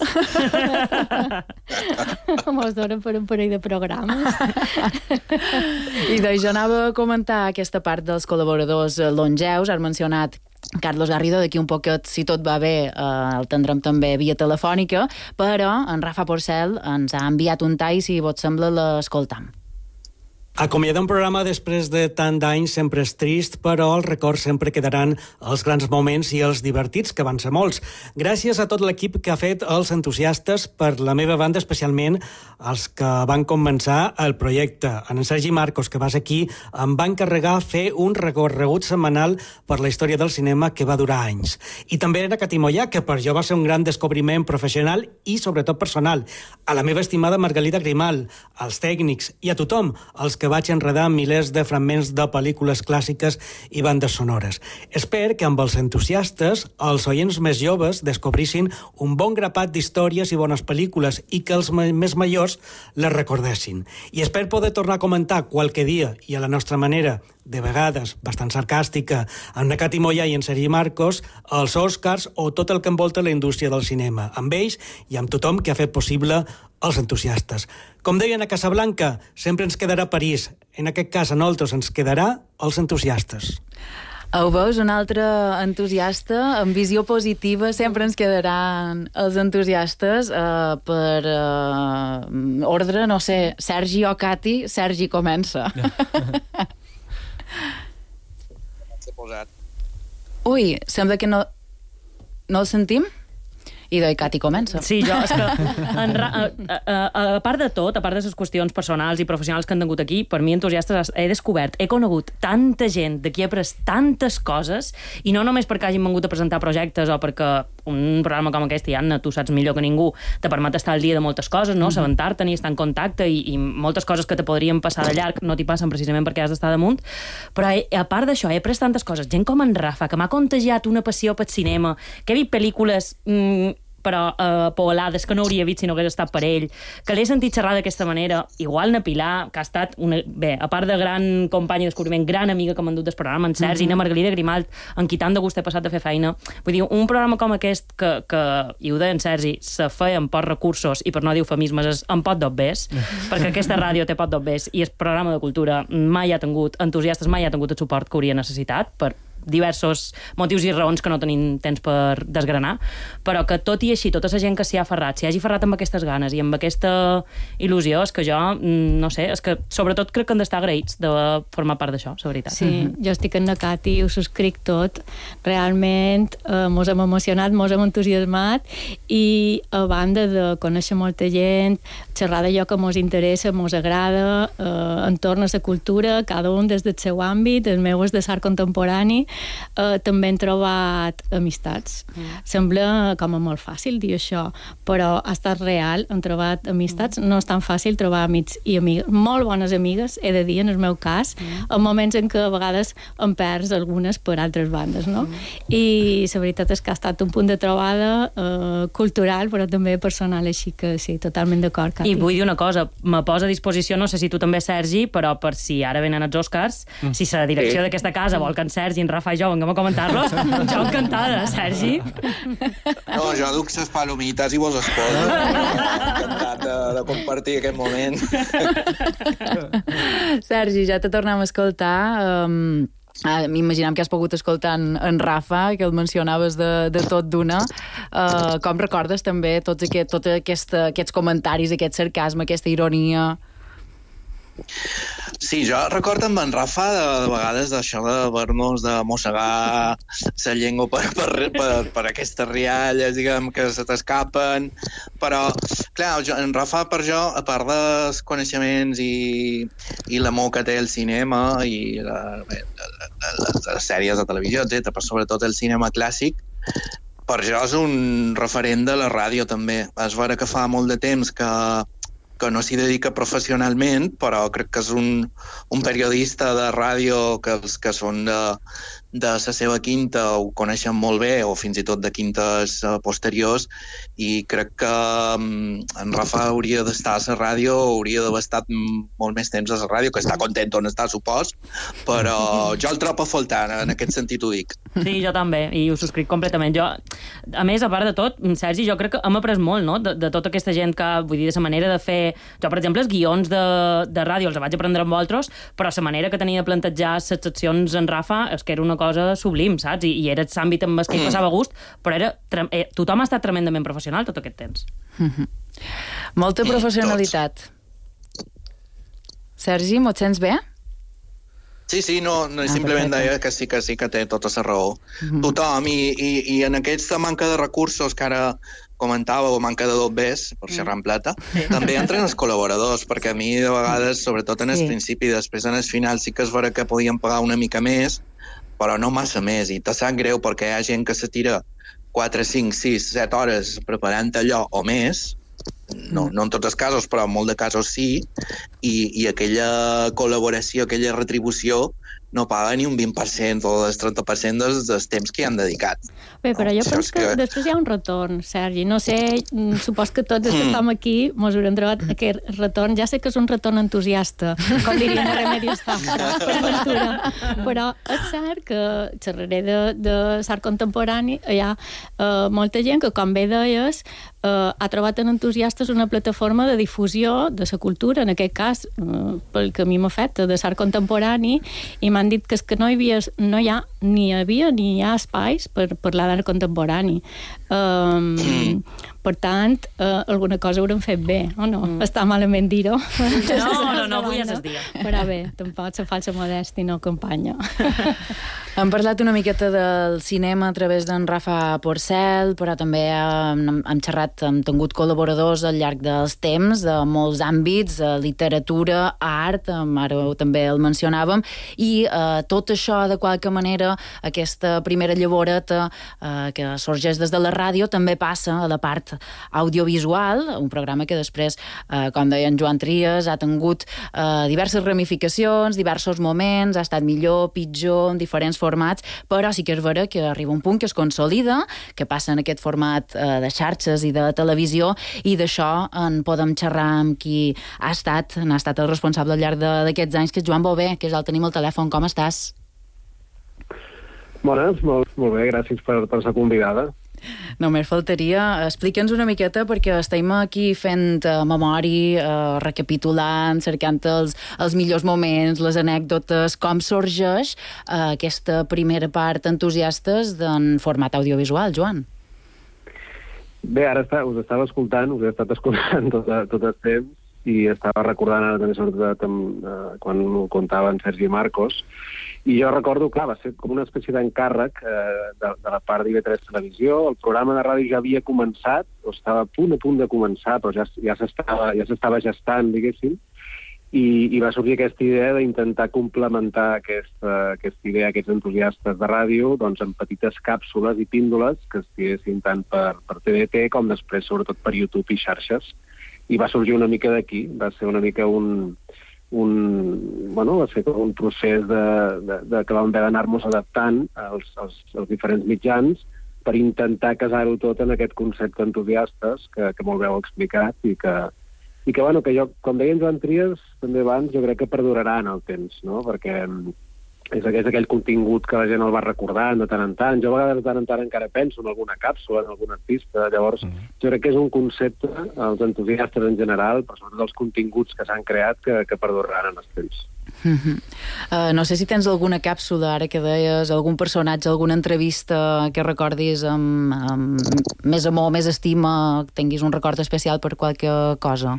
O: Mos donen per un parell de programes.
E: I doncs jo anava a comentar aquesta part dels col·laboradors longeus. Has mencionat Carlos Garrido, d'aquí un poquet, si tot va bé, eh, el tindrem també via telefònica, però en Rafa Porcel ens ha enviat un tall, si vos sembla, l'escoltam.
T: Acomiadar un programa després de tant d'anys sempre és trist, però els records sempre quedaran els grans moments i els divertits, que van ser molts. Gràcies a tot l'equip que ha fet els entusiastes, per la meva banda especialment els que van començar el projecte. En Sergi Marcos, que vas aquí, em va encarregar fer un recorregut setmanal per la història del cinema que va durar anys. I també era Cati Mollà, que per jo va ser un gran descobriment professional i sobretot personal. A la meva estimada Margalida Grimalt, als tècnics i a tothom, els que vaig enredar milers de fragments de pel·lícules clàssiques i bandes sonores. Espero que amb els entusiastes els oients més joves descobrissin un bon grapat d'històries i bones pel·lícules i que els més majors les recordessin. I espero poder tornar a comentar qualque dia i a la nostra manera, de vegades bastant sarcàstica, amb na Cati Moya i en Sergi Marcos, els Oscars o tot el que envolta la indústria del cinema, amb ells i amb tothom que ha fet possible els entusiastes. Com deien a Casablanca, sempre ens quedarà París. En aquest cas, a nosaltres ens quedarà els entusiastes.
E: Ho veus, un altre entusiasta amb visió positiva, sempre ens quedaran els entusiastes uh, per uh, ordre, no sé, Sergi o Cati. Sergi comença. Ui, sembla que no, no el sentim? I doi, Cati, comença.
Q: Sí, jo, és que en, a, a, a part de tot, a part de les qüestions personals i professionals que han tingut aquí, per mi, entusiastes, he descobert, he conegut tanta gent de qui he après tantes coses, i no només perquè hagin vengut a presentar projectes o perquè un programa com aquest, i Anna, tu saps millor que ningú, te permet estar al dia de moltes coses, no? Sabentar-te'n i estar en contacte, i, i moltes coses que te podrien passar de llarg no t'hi passen precisament perquè has d'estar damunt, però he, a part d'això, he après tantes coses. Gent com en Rafa, que m'ha contagiat una passió pel cinema, que he vist pel·lícules mmm, però uh, poblades que no hauria vist si no hagués estat per ell, que l'he sentit xerrar d'aquesta manera, igual na Pilar, que ha estat una, bé, a part de gran companya de descobriment, gran amiga que m'ha endut del programa, en Sergi, mm -hmm. na Margalida Grimalt, en qui tant de gust he passat de fer feina. Vull dir, un programa com aquest que, que i ho deia en Sergi, se feia amb pocs recursos i per no dir eufemismes, és amb pot d'obvers, perquè aquesta ràdio té pot d'obvers i el programa de cultura mai ha tingut, entusiastes mai ha tingut el suport que hauria necessitat per diversos motius i raons que no tenim temps per desgranar, però que tot i així, tota la gent que s'hi ha aferrat, s'hi hagi aferrat amb aquestes ganes i amb aquesta il·lusió, és que jo, no sé, és que sobretot crec que han d'estar agraïts de formar part d'això, la veritat.
O: Sí, mm-hmm. Jo estic en la Cati, ho subscric tot. Realment eh, mos hem emocionat, mos hem entusiasmat i a banda de conèixer molta gent, xerrar d'allò que mos interessa, mos agrada, eh, entorn a la cultura, cada un des del seu àmbit, el meu és de l'art contemporani. Uh, també hem trobat amistats. Mm. Sembla com a molt fàcil dir això, però ha estat real, hem trobat amistats. Mm. No és tan fàcil trobar amics i amigues, molt bones amigues, he de dir, en el meu cas, mm. en moments en què a vegades em perds algunes per altres bandes, no? Mm. I la veritat és que ha estat un punt de trobada uh, cultural, però també personal, així que sí, totalment d'acord, Cati.
Q: I vull dir una cosa, me posa a disposició, no sé si tu també, Sergi, però per si ara venen els Oscars, mm. si la direcció sí. d'aquesta casa vol que en Sergi, en Rafa i jo venguem a comentar-los, jo encantada, Sergi.
S: No, jo duc les palomites i vos escolto. Encantat de, de compartir aquest moment.
E: Sergi, ja te tornem a escoltar. Um, uh, M'imaginem que has pogut escoltar en, en Rafa, que el mencionaves de, de tot d'una. Uh, com recordes també tots, aquest, tot aquesta, aquests comentaris, aquest sarcasme, aquesta ironia?
S: Sí, jo recordo amb en Rafa de, de vegades d'això de ver-nos de mossegar la llengua per, per, per, per aquestes rialles, diguem, que se t'escapen, però, clar, jo, en Rafa per jo, a part dels coneixements i, i l'amor que té el cinema i la, bé, les, les sèries de televisió, etcètera, però sobretot el cinema clàssic, per jo és un referent de la ràdio també. És vera que fa molt de temps que que no s'hi dedica professionalment, però crec que és un, un periodista de ràdio que els que són de, de la seva quinta ho coneixen molt bé, o fins i tot de quintes posteriors, i crec que um, en Rafa hauria d'estar a la ràdio, hauria d'haver estat molt més temps a la ràdio, que està content on està, supos, però jo el trobo a faltar, en aquest sentit ho dic.
Q: Sí, jo també, i ho subscric completament. Jo, a més, a part de tot, Sergi, jo crec que hem après molt, no?, de, de tota aquesta gent que, vull dir, de la manera de fer... Jo, per exemple, els guions de, de ràdio els vaig aprendre amb vosaltres, però la manera que tenia de plantejar les seccions en Rafa és que era una cosa sublim, saps? I, i era l'àmbit amb el que hi passava gust, però era, eh, tothom ha estat tremendament professional tot aquest temps.
E: Mm-hmm. Molta professionalitat. Sergi, m'ho sents bé?
S: Sí, sí, no, no
E: ah,
S: simplement
E: perfecte.
S: deia que sí que sí que té tota la raó. Mm-hmm. Tothom, i, i, i en aquesta manca de recursos que ara comentava, o manca de dobbers, per xerrar en plata, sí. També entren els col·laboradors, perquè a mi de vegades, sobretot en el sí. principi i després en el final, sí que és vera que podien pagar una mica més, però no massa més, i te sap greu perquè hi ha gent que se tira quatre, cinc, sis, set hores preparant allò o més, no, no en tots els casos, però en molts de casos sí, i, i aquella col·laboració, aquella retribució no paga ni un vint per cent o el trenta per cent dels, dels temps que hi han dedicat.
O: Bé, però jo
S: Això
O: penso
S: és
O: que...
S: que-
O: després hi ha un retorn, Sergi. No sé, mm, supos que tots els que
S: Mm.
O: estem aquí mos haurem trobat aquest retorn. Ja sé que és un retorn entusiasta, com dirien a Remedios Zafra, per ventura. Però és cert que darrere de, de l'art contemporani hi ha eh, molta gent que, com bé deies, eh, ha trobat en Entusiastes una plataforma de difusió de la cultura, en aquest cas, eh, pel que a mi m'ha fet, de l'art contemporani, i m'han dit que és que no hi havia, no hi ha, ni hi havia ni hi ha espais per parlar d'art contemporani. Um, per tant, uh, alguna cosa haurem fet bé, o no? Mm. Està malament dir-ho.
Q: No, no, no, avui és el dia.
O: Però bé, tampoc la falsa modèstia no acompanya.
E: Hem parlat una miqueta del cinema a través d'en Rafa Porcel, però també hem, hem xerrat, hem tingut col·laboradors al llarg dels temps, de molts àmbits, de literatura, art, ara també el mencionàvem, i eh, tot això, de qualque manera, aquesta primera llavoreta eh, que sorgeix des de la ràdio, també passa a la part audiovisual, un programa que després, eh, com deia en Joan Trias, ha tingut eh, diverses ramificacions, diversos moments, ha estat millor, pitjor, en diferents formats, però sí que és vera que arriba un punt que es consolida, que passa en aquest format eh, de xarxes i de televisió, i d'això en podem xerrar amb qui ha estat, n'ha estat el responsable al llarg d'aquests anys, que és Joan Bové, que ja el tenim al telèfon. Com estàs?
U: Bones, molt, molt bé, gràcies per, per ser convidada.
E: Només faltaria. Explica'ns una miqueta, perquè estem aquí fent uh, memòria, uh, recapitulant, cercant els, els millors moments, les anècdotes, com sorgeix uh, aquesta primera part Entusiastes en format audiovisual, Joan?
U: Bé, ara està, us estava escoltant, us he estat escoltant tot, tot el temps, i estava recordant ara també sobretot amb, uh, quan ho contava en Sergi Marcos, i jo recordo, clar, va ser com una espècie d'encàrrec eh, de, de la part d'I V tres Televisió. El programa de ràdio ja havia començat, o estava a punt a punt de començar, però ja, ja s'estava ja s'estava gestant, diguéssim, i, i va sorgir aquesta idea d'intentar complementar aquesta, aquesta idea, aquests entusiastes de ràdio, doncs amb petites càpsules i píndoles que estiguessin tant per, per T V T com després, sobretot, per YouTube i xarxes. I va sorgir una mica d'aquí, va ser una mica un... un, bueno, va ser un procés de, de, de que vam haver d'anar-nos adaptant als, als, als diferents mitjans per intentar casar-ho tot en aquest concepte Entusiastes, que, que molt bé heu explicat, i que, i que, bueno, que jo, com deia en Joan Trias, també abans, jo crec que perdurarà en el temps, no? Perquè és, és aquell contingut que la gent el va recordant de tant en tant. Jo a vegades de tant en tant encara penso en alguna càpsula, en algun artista. Llavors, mm. jo crec que és un concepte, els entusiastes en general, però sobretot els continguts que s'han creat, que, que perduraran en els temps.
E: Mm-hmm. uh, no sé si tens alguna càpsula, ara que deies, algun personatge, alguna entrevista que recordis amb, amb més amor, més estima, que tinguis un record especial per qualque cosa.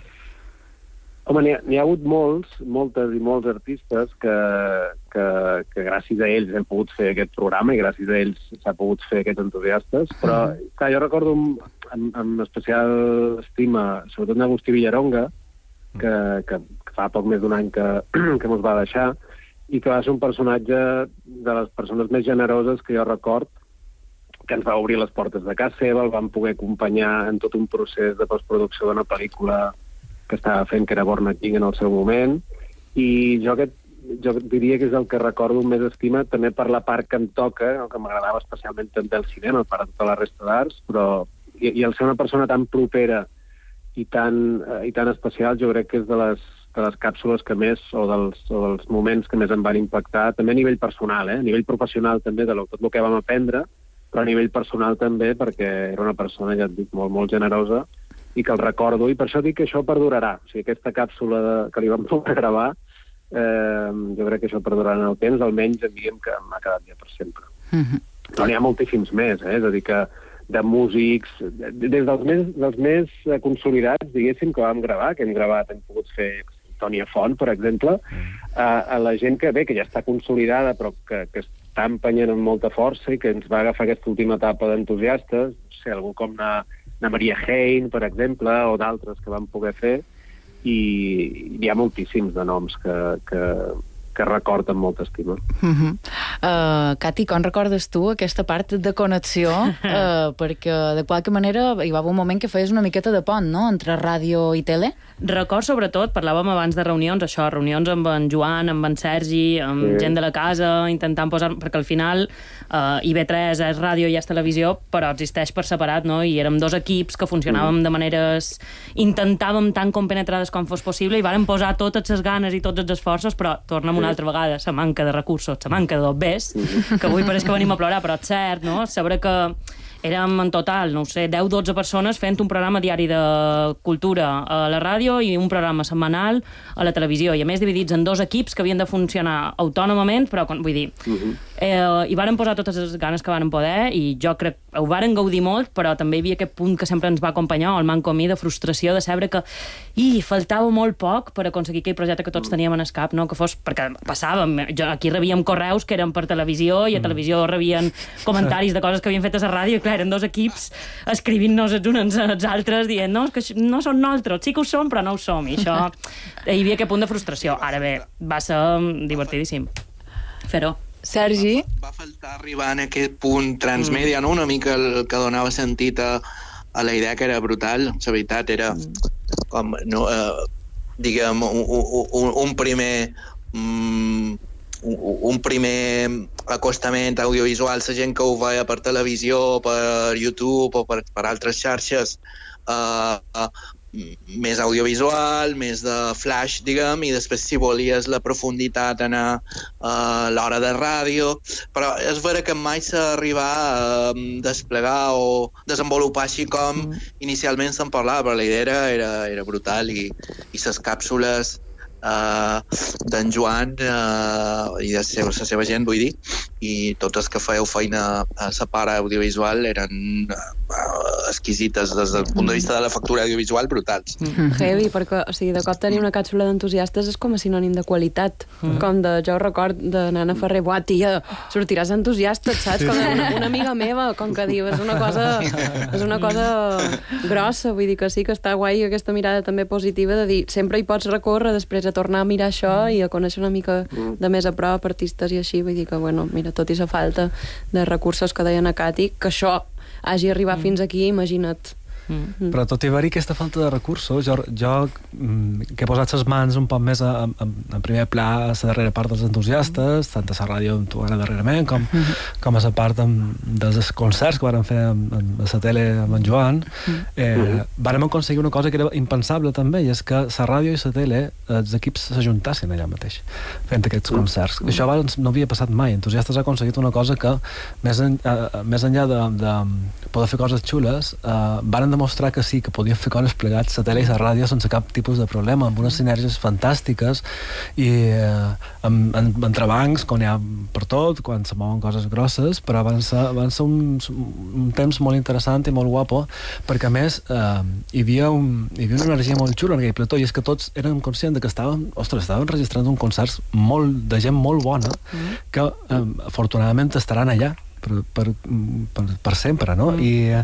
U: Home, n'hi ha, n'hi ha hagut molts, moltes i molts artistes que, que, que gràcies a ells hem pogut fer aquest programa i gràcies a ells s'ha pogut fer aquests entusiastes, però clar, jo recordo amb, amb, amb especial estima, sobretot en Agustí Villaronga, que, que, que fa poc més d'un any que, que mos va deixar, i que va ser un personatge de les persones més generoses que jo record, que ens va obrir les portes de casa seva, el vam poder acompanyar en tot un procés de postproducció d'una pel·lícula que estava fent, que era Born King en el seu moment, i jo, aquest, jo diria que és el que recordo més estima, també per la part que em toca, el que m'agradava especialment també el cinema, per a tota la resta d'arts, però i, i el ser una persona tan propera i tan, eh, i tan especial, jo crec que és de les, de les càpsules que més, o dels, o dels moments que més em van impactar, també a nivell personal, eh? A nivell professional també, de lo, tot el que vam aprendre, però a nivell personal també, perquè era una persona, ja et dic, molt, molt generosa, i que el recordo, i per això dic que això perdurarà. O sigui, aquesta càpsula de, que li vam poder gravar, eh, jo crec que això perdurarà en el temps, almenys em diguem que m'ha quedat ja per sempre.
E: Mm-hmm.
U: Però n'hi ha moltíssims més, eh? És a dir, que de músics, des dels més, dels més consolidats, diguéssim, que vam gravar, que hem gravat, hem pogut fer Tònia Font, per exemple, a, a la gent que, bé, que ja està consolidada, però que, que està empenyent amb molta força i que ens va agafar aquesta última etapa d'entusiastes, no sé, algú com na de Maria Hein, per exemple, o d'altres que van poder fer, i hi ha moltíssims de noms que, que, que record amb molta estima.
E: Uh-huh. Uh, Cati, com recordes tu aquesta part de connexió? Uh, perquè, de qualque manera, hi va haver un moment que feies una miqueta de pont, no?, entre ràdio i tele.
Q: Record, sobretot, parlàvem abans de reunions, això, reunions amb en Joan, amb en Sergi, amb sí. gent de la casa, intentant posar... Perquè al final uh, I V tres és ràdio i és televisió, però existeix per separat, no? I érem dos equips que funcionàvem mm. de maneres... Intentàvem tan compenetrades com fos possible i vàrem posar totes les ganes i tots els esforços, però tornem una altra vegada, la manca de recursos, la manca de dobbers, que avui pareix que venim a plorar, però és cert, no? Saber que érem en total, no ho sé, deu dotze persones fent un programa diari de cultura a la ràdio i un programa setmanal a la televisió, i a més dividits en dos equips que havien de funcionar autònomament, però, vull dir, uh-huh. eh, hi varen posar totes les ganes que varen poder, i jo crec que ho varen gaudir molt, però també hi havia aquest punt que sempre ens va acompanyar, el manco a mi, de frustració, de saber que i faltava molt poc per aconseguir aquell projecte que tots teníem en el cap, no? Que fos, perquè passàvem, jo, aquí rebíem correus que eren per televisió, i a televisió rebien comentaris de coses que havien fet a la ràdio, i clar, eren dos equips escrivint-nos els uns als altres, dient, no, que no són nosaltres, sí que ho som, però no ho som, i això, hi havia aquest punt de frustració. Ara bé, va ser divertidíssim fer-ho.
E: Sergi?
S: Va, va faltar arribar en aquest punt transmèdia, mm. no? Una mica el que donava sentit a, a la idea, que era brutal, la veritat, era com, no, eh, diguem, un, un, un primer... Mm, un primer acostament audiovisual, la gent que ho veia per televisió, per YouTube o per, per altres xarxes, uh, uh, més audiovisual, més de flash, diguem, i després si volies la profunditat anar a l'hora de ràdio, però és vera que mai s'arriba a desplegar o desenvolupar així com inicialment se'n parlava, però la idea era, era, era brutal, i, i les càpsules Uh, d'en Joan uh, i de la seva, la seva gent, vull dir, i tots els que fèieu feina a la part audiovisual eren uh, exquisites des del punt de vista de la factura audiovisual, brutals.
P: Mm. Heavy, perquè o sigui, de cop tenir una càpsula d'entusiastes és com a sinònim de qualitat, mm. com de, jo record de Nana Ferrer, buah, tia, sortiràs entusiasta, saps? Com una, una amiga meva, com que diu, és una cosa és una cosa grossa, vull dir que sí que està guai aquesta mirada també positiva de dir, sempre hi pots recórrer després a tornar a mirar això i a conèixer una mica de més a prop artistes i així, vull dir que, bueno, mira, tot i la falta de recursos que deien a Cati, que això hagi arribat mm. fins aquí, imagina't. Mm.
R: Però tot i haver-hi aquesta falta de recursos, jo, jo que he posat les mans un poc més a, a, a primer pla a la darrera part dels entusiastes, tant a la ràdio amb tu ara darrerament, com, mm. com a la part amb, dels concerts que vàrem fer amb, amb la tele amb en Joan, eh, mm. vàrem aconseguir una cosa que era impensable també, i és que la ràdio i la tele, els equips s'ajuntassin allà mateix, fent aquests concerts. Mm. Això abans no havia passat mai. Entusiastes ha aconseguit una cosa que, més, en, uh, més enllà de, de poder fer coses xules, uh, varen demostrar que sí, que podien fer coses plegats, la tele i la ràdio sense cap tipus de problema, amb unes sinergies fantàstiques i eh, amb, amb entrebancs, quan hi ha per tot, quan se mouen coses grosses, però van ser, van ser un, un temps molt interessant i molt guapo, perquè a més eh, hi, havia un, hi havia una energia molt xula en aquell plató, i és que tots érem conscients de que estàvem, ostres, estàvem registrant un concert molt, de gent molt bona, mm. que eh, afortunadament estaran allà per, per, per, per sempre, no? Mm.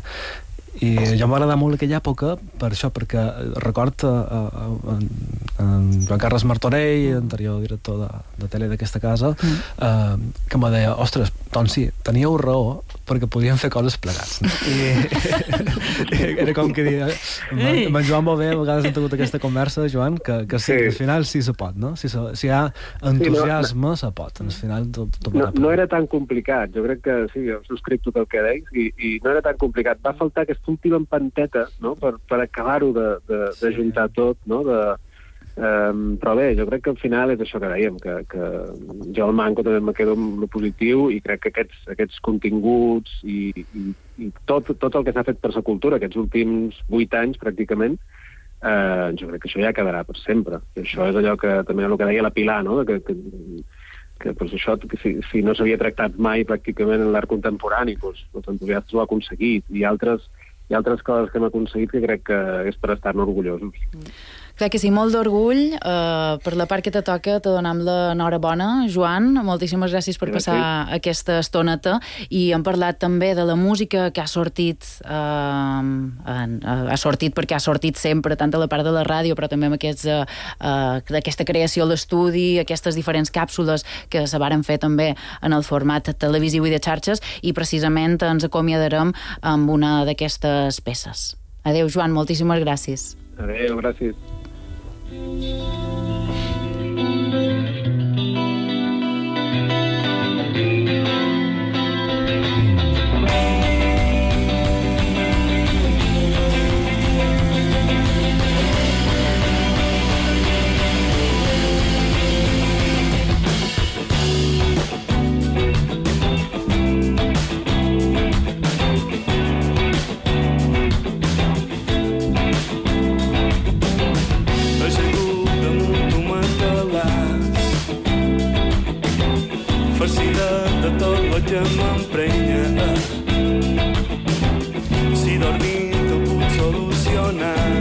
R: I i jo m'agrada molt aquella època per això, perquè record uh, uh, en Joan Carles Martorell, anterior director de, de tele d'aquesta casa, mm. uh, que me deia, ostres, doncs sí, teníeu raó, perquè podíem fer coses plegats, no? I era com que dir, amb en Joan Bové a vegades hem tingut aquesta conversa, Joan, que, que sí, sí, al final sí se pot, no? Si, se, si hi ha entusiasme, sí, no, se pot, al final tot, tot
U: no, no era tan complicat, jo crec que sí, jo subscric tot el que deis, i, i no era tan complicat, va faltar aquesta última empanteta, no?, per, per acabar-ho de, de, de juntar tot, no?, de... Um, però bé, jo crec que al final és això que dèiem, que, que jo al Manco també me quedo amb el positiu, i crec que aquests, aquests continguts i, i, i tot, tot el que s'ha fet per la cultura aquests últims vuit anys pràcticament, uh, jo crec que això ja quedarà per sempre. I això és allò que també el que deia la Pilar, no?, que, que, que pues, això, que si, si no s'havia tractat mai pràcticament en l'art contemporani, doncs, els entusiastes ho ha aconseguit, i altres, i altres coses que hem aconseguit que crec que és per estar-ne orgullosos.
E: Clar que sí, molt d'orgull. Uh, per la part que te toca, te donem l'enhorabona, Joan. Moltíssimes gràcies per passar gràcies. aquesta estoneta. I hem parlat també de la música que ha sortit, uh, en, uh, ha sortit perquè ha sortit sempre, tant a la part de la ràdio, però també amb aquests, uh, uh, aquesta creació a l'estudi, aquestes diferents càpsules que se varen fer també en el format televisiu i de xarxes, i precisament ens acomiadarem amb una d'aquestes peces. Adéu, Joan, moltíssimes gràcies.
U: Adéu, gràcies.
A: Que m'emprenya. Si dormint ho puc solucionar,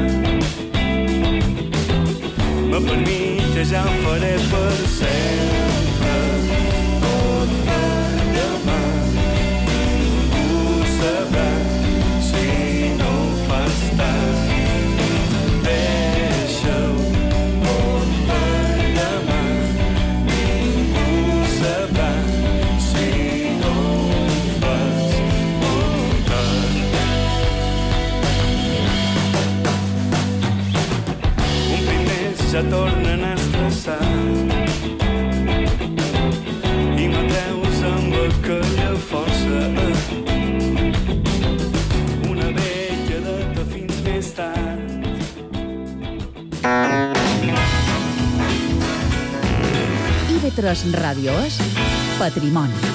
A: me permit que ja em faré per sempre. Tot per demà ningú sabrà si no ho fas tant. Deixa-ho tot per demà, ningú sabrà. Ja tornen a estressar i m'atreus amb aquella força, una vella de fins més tard.
C: I ve tres Ràdio és Patrimoni.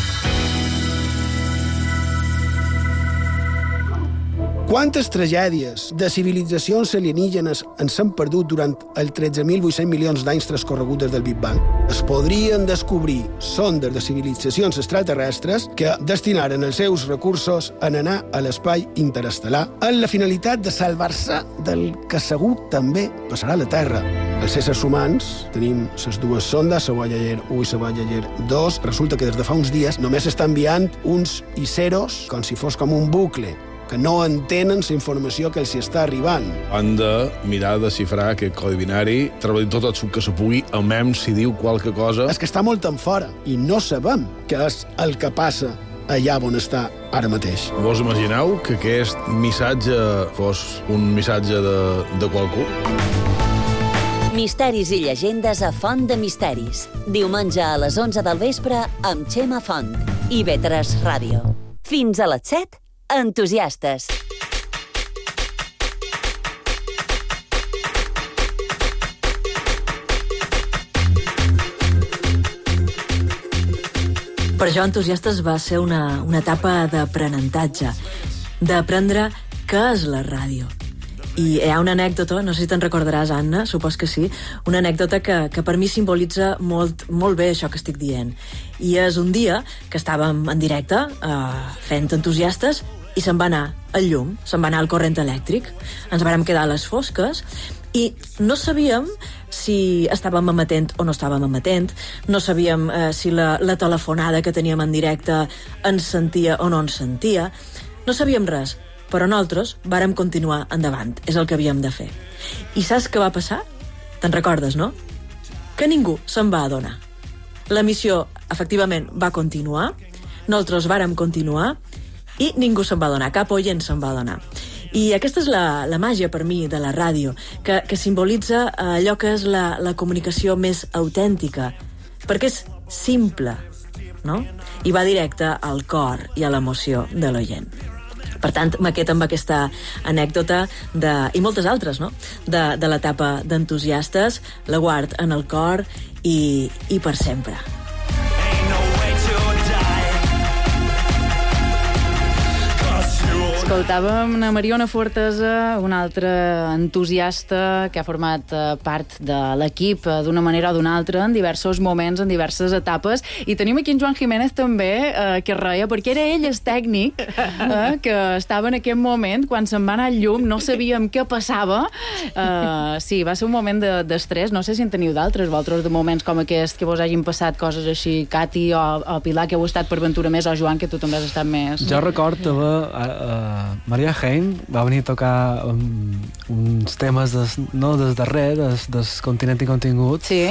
V: Quantes tragèdies de civilitzacions alienígenes ens han perdut durant els tretze mil vuit-cents milions d'anys transcorreguts des del Big Bang? Es podrien descobrir sondes de civilitzacions extraterrestres que destinaren els seus recursos a anar a l'espai interestel·lar amb la finalitat de salvar-se del que segur també passarà a la Terra. Els éssers humans tenim les dues sondes, la Voyager u i la Voyager dos. Resulta que des de fa uns dies només s'estan enviant uns iceros, com si fos com un bucle, que no entenen la informació que els hi està arribant.
J: Han de mirar de xifrar aquest codi binari, treballar tot el que se pugui, almenys si diu qualque cosa.
V: És que està molt en fora i no sabem què és el que passa allà on està ara mateix.
J: Vos imagineu que aquest missatge fos un missatge de, de qualcú?
D: Misteris i llegendes a Font de Misteris. Diumenge a les onze del vespre amb Xema Font. I ve tres Ràdio. Fins a les set, entusiastes.
W: Per jo, Entusiastes va ser una, una etapa d'aprenentatge, d'aprendre què és la ràdio. I hi ha una anècdota, no sé si te'n recordaràs, Anna, supos que sí, una anècdota que, que per mi simbolitza molt, molt bé això que estic dient. I és un dia que estàvem en directe eh, fent Entusiastes i se'n va anar el llum, se'n va anar el corrent elèctric. Ens vàrem quedar a les fosques i no sabíem si estàvem emetent o no estàvem emetent, no sabíem eh, si la, la telefonada que teníem en directe ens sentia o no ens sentia, no sabíem res, però nosaltres vàrem continuar endavant, és el que havíem de fer. I saps què va passar? Te'n recordes, no? Que ningú se'n va adonar. L'emissió, efectivament, va continuar, nosaltres vàrem continuar, i ningú se'n va adonar, cap oient se'n va adonar. I aquesta és la, la màgia per mi de la ràdio, que, que simbolitza allò que és la, la comunicació més autèntica, perquè és simple, no? I va directe al cor i a l'emoció de l'oient. Per tant, me quedo amb aquesta anècdota de, i moltes altres, no? de, de l'etapa d'Entusiastes, la guard en el cor i, i per sempre.
E: Escoltàvem a Mariona Fortesa, una altra entusiasta que ha format part de l'equip d'una manera o d'una altra en diversos moments, en diverses etapes, i tenim aquí en Joan Jiménez també, eh, que reia, perquè era ell el tècnic eh, que estava en aquest moment, quan se'n va anar el llum, no sabíem què passava. Eh, sí, va ser un moment d'estrès, no sé si en teniu d'altres, vosaltres, de moments com aquest, que vos hagin passat coses així, Cati o, o Pilar, que heu estat per ventura més, o Joan, que tu també has estat més...
R: Jo recordo haver... Uh, Maria Hein va venir a tocar um, uns temes des, no, des darrer, des, des continent i contingut.
E: Sí.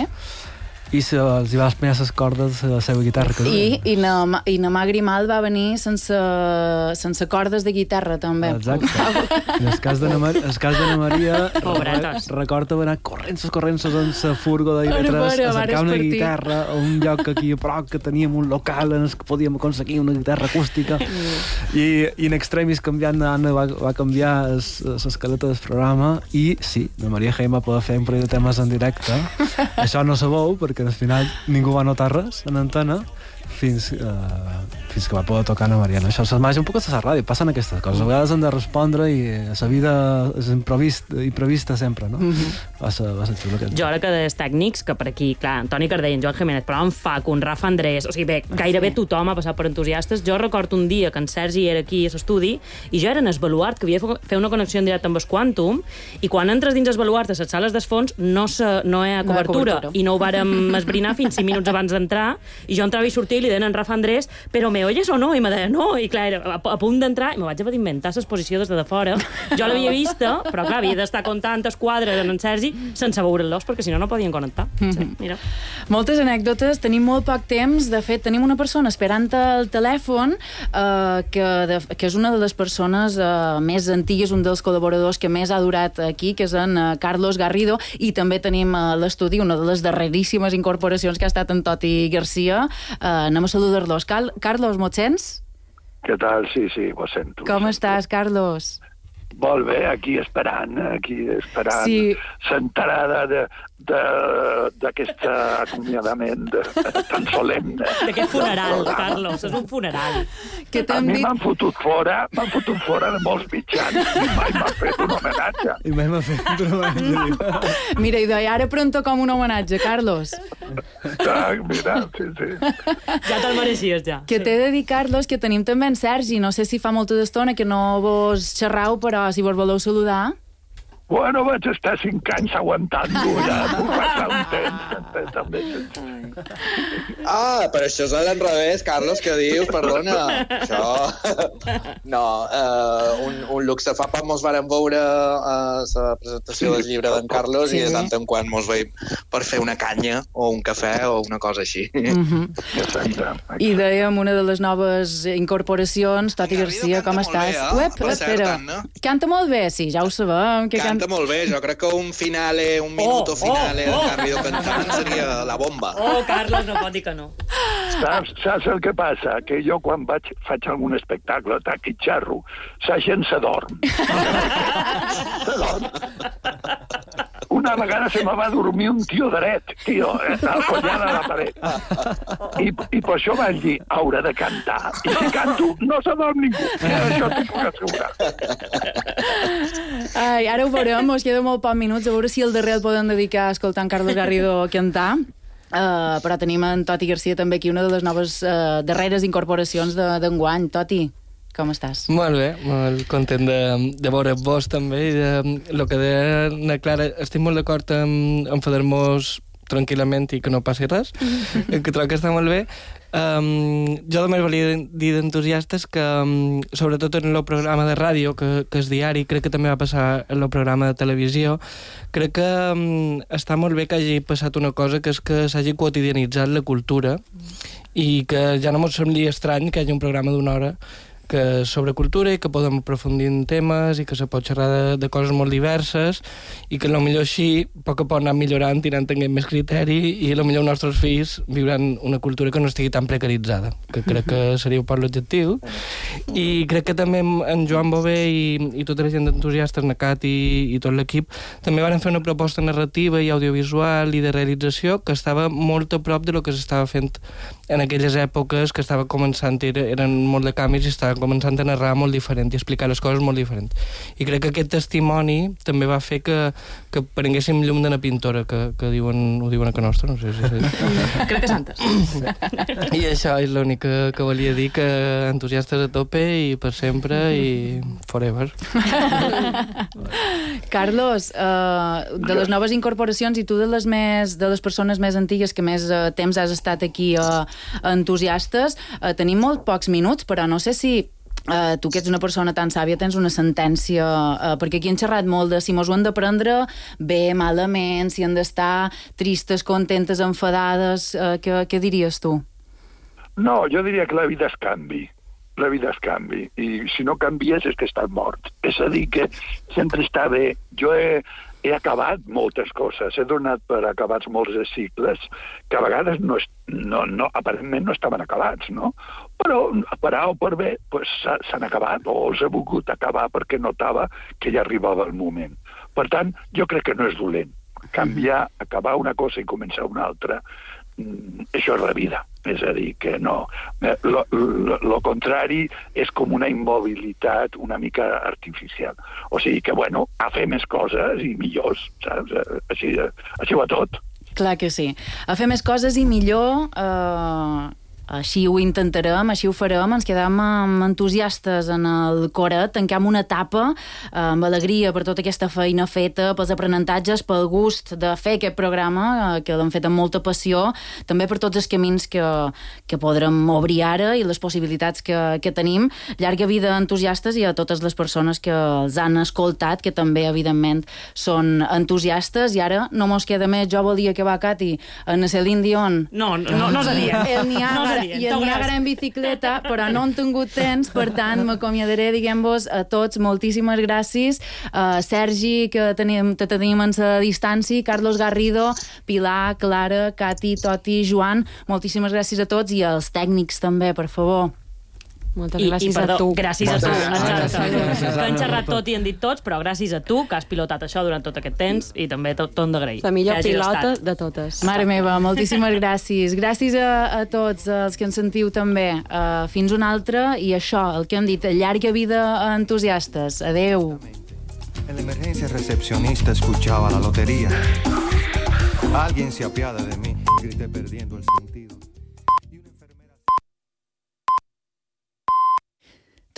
R: I se, els hi va espanyar les cordes a la seva guitarra. Que
E: I, i, na, I na Magri Mal va venir sense, sense cordes de guitarra, també.
R: Exacte. En el cas d'Anna Maria, el cas d'Anna Maria
Q: Pobretes.
R: recorda anar corrents, corrents en la furgo de I V tres a cercar una guitarra a un lloc aquí a prop que teníem un local en el que podíem aconseguir una guitarra acústica. I, i en extremis canviant, Anna va, va canviar l'escaleta del programa i sí, la Maria Hein va poder fer un parell de temes en directe. Això no sabeu, perquè que al final ningú va notar res en antena fins, uh, fins que va poder tocar Ana Mariana. Això és màgia un poc a la ràdio, passen aquestes coses. A vegades hem de respondre i la vida és imprevista, imprevista sempre, no? Mm-hmm. Va ser, va ser xulo. Aquest...
Q: Jo ara que dels tècnics, que per aquí, clar, Antoni Cardell, Joan Jiménez, però en Facu, en Rafa Andrés, o sigui, bé, gairebé tothom ha passat per entusiastes. Jo recordo un dia que en Sergi era aquí a l'estudi i jo era en el baluart, que havia de fer una connexió en directe amb el Quantum, i quan entres dins el baluart a les sales dels fons no, se, no hi ha cobertura, no cobertura, i no ho vàrem esbrinar fins cinc minuts abans d'entrar, i jo entrava i sortia i li deien en Rafa Andrés, però me oyes o no? I me deia no, i clar, era a, a punt d'entrar i me vaig haver d'inventar l'exposició des de fora. Jo l'havia vista, però clar, havia d'estar comptant els quadres en en Sergi sense veure-los, perquè si no, no podien connectar. Sí, mira.
E: Moltes anècdotes, tenim molt poc temps. De fet, tenim una persona esperant al telèfon eh, que, de, que és una de les persones eh, més antigues, un dels col·laboradors que més ha durat aquí, que és en eh, Carlos Garrido, i també tenim a l'estudi una de les darreríssimes incorporacions que ha estat en Toti Garcia. Eh, anem a saludar-los. Cal Carlos, m'ho sents?
B: Què tal? Sí, sí, ho sento.
E: Com estàs, Carlos?
B: Molt bé, aquí esperant, aquí esperant
E: sí.
B: S'enterada d'aquest acomiadament de, tan solemne.
Q: D'aquest funeral, Carlos, és un funeral.
E: Que
B: a mi
E: dit...
B: m'han fotut fora, m'han fotut fora de molts mitjans i mai m'ha fet un homenatge.
R: I mai m'ha fet un homenatge.
E: Mira, i de ara pronto com un homenatge, Carlos.
B: Ah, mira, sí, sí.
Q: Ja te'l mereixies, ja.
E: Que t'he de dir, Carlos, que tenim també en Sergi. No sé si fa molta d'estona que no vos xerrau, però si vos voleu saludar...
B: Bueno, vaig estar cinc anys aguantant-ho, ja puc passar un temps, també.
S: Ah, però això és a l'enrevés, Carlos, que dius, perdona. Això... No, uh, un, un luxe. Fa poc mos vàrem veure a la presentació del llibre d'en Carlos sí. I de tant en quant mos veiem per fer una canya o un cafè o una cosa així.
E: Mm-hmm.
B: Exacte.
E: I dèiem una de les noves incorporacions, Toti Garcia, com estàs?
S: Bé, eh?
E: Uep, espera. Cert, canta molt bé, sí, ja ho sabem. Que
S: canta canta molt bé, jo crec que un finale, un minuto
Q: oh,
S: finale
Q: oh, oh.
S: de Garrido cantant seria la bomba.
Q: Oh, Carlos, no pot dir que no.
B: Saps, saps el que passa? Que jo quan vaig, faig algun espectacle, taqui xerro, la gent se dorm. Se dorm. Una vegada se me va dormir un tio dret, tio, al collant a la paret. I, i per això vaig dir, haurà de cantar. I si canto, no se dorm ningú. I això t'ho puc assegurar.
E: Ai, ara ho veurem, us queda molt pocs minuts, a veure si el darrer el poden dedicar a escoltar en Carlos Garrido a cantar. Uh, però tenim en Toti Garcia també aquí, una de les noves uh, darreres incorporacions d'enguany. Toti, com estàs?
F: Molt bé, molt content de, de veure vos també i de el que deia na Clara, estic molt d'acord en, en fer-nos tranquil·lament i que no passi res, que trobo que està molt bé. Um, jo només volia dir d'entusiastes que, um, sobretot en el programa de ràdio, que, que és diari, crec que també va passar en el programa de televisió, crec que um, està molt bé que hagi passat una cosa, que és que s'hagi quotidianitzat la cultura i que ja no ens sembli estrany que hi hagi un programa d'una hora que és sobre cultura i que podem aprofundir en temes i que se pot xerrar de, de coses molt diverses i que potser així, a poc a poc anar millorant i anant tenint més criteri i potser els nostres fills viuran una cultura que no estigui tan precaritzada, que crec que seria un poc l'objectiu. I crec que també en Joan Bové i, i tota la gent d'entusiastes, Nacat i, i tot l'equip, també van fer una proposta narrativa i audiovisual i de realització que estava molt a prop de lo que s'estava fent en aquelles èpoques, que estava començant, era, eren molt de canvis i estava començant a narrar molt diferent i explicar les coses molt diferent. I crec que aquest testimoni també va fer que, que prenguéssim llum d'una pintora, que, que diuen, ho diuen a que nostra, no sé si...
Q: Crec que santes.
F: I això és l'únic que, que volia dir, que entusiastes a tope i per sempre i forever.
E: Carlos, uh, de les noves incorporacions i tu de les, més, de les persones més antigues que més uh, temps has estat aquí a uh, Entusiastes, uh, tenim molt pocs minuts, però no sé si Uh, tu que ets una persona tan sàvia tens una sentència, uh, perquè aquí hem xerrat molt de si mos ho hem de prendre bé, malament, si han d'estar tristes, contentes, enfadades, uh, què, què diries tu?
B: No, jo diria que la vida es canvi. La vida es canvi. I si no canvies és que estàs mort. És a dir, que sempre està bé. Jo he, he acabat moltes coses, he donat per acabats molts de cicles que a vegades no, no, no, aparentment no estaven acabats, no? Però per A o per B pues, s'han acabat o els he volgut acabar perquè notava que ja arribava el moment. Per tant, jo crec que no és dolent. Canviar, acabar una cosa i començar una altra, això és la vida. És a dir, que no. Lo, lo, lo contrari és com una immobilitat una mica artificial. O sigui que, bueno, a fer més coses i millors, saps? Així, així va tot.
E: Clar que sí. A fer més coses i millor... Eh... Així ho intentarem, així ho farem, ens quedem amb entusiastes en el coret, tanquem una etapa amb alegria per tota aquesta feina feta, pels aprenentatges, pel gust de fer aquest programa, que l'hem fet amb molta passió, també per tots els camins que, que podrem obrir ara i les possibilitats que, que tenim. Llarga vida a entusiastes i a totes les persones que els han escoltat, que també, evidentment, són entusiastes. I ara no mos queda més. Jo volia que va, Cati, en Celine Dion.
Q: No, no, no s'adient.
E: El Niagara. I el Niagara en bicicleta, però no han tingut temps, per tant, m'acomiadaré, diguem-vos, a tots, moltíssimes gràcies. Uh, Sergi, que tenim, te tenim en la distància, Carlos Garrido, Pilar, Clara, Cati, Toti, Joan, moltíssimes gràcies a tots i als tècnics també, per favor.
P: Moltes
Q: I,
P: gràcies
Q: i perdó,
P: a tu.
Q: Gràcies a tu.
F: Gràcies,
Q: Que han xerrat tot i han dit tots, però gràcies a tu, que has pilotat això durant tot aquest temps i també tot t'ho hem d'agrair.
P: La millor
Q: que
P: pilota
Q: estat.
P: de totes.
E: Mare meva, moltíssimes gràcies. Gràcies a, a tots els que ens sentiu també. Uh, fins una altra, i això, el que hem dit, llarga vida a entusiastes. Adeu.
G: En la emergencia recepcionista escuchaba la lotería. Alguien se apiada de mí, grité perdiendo el sentido.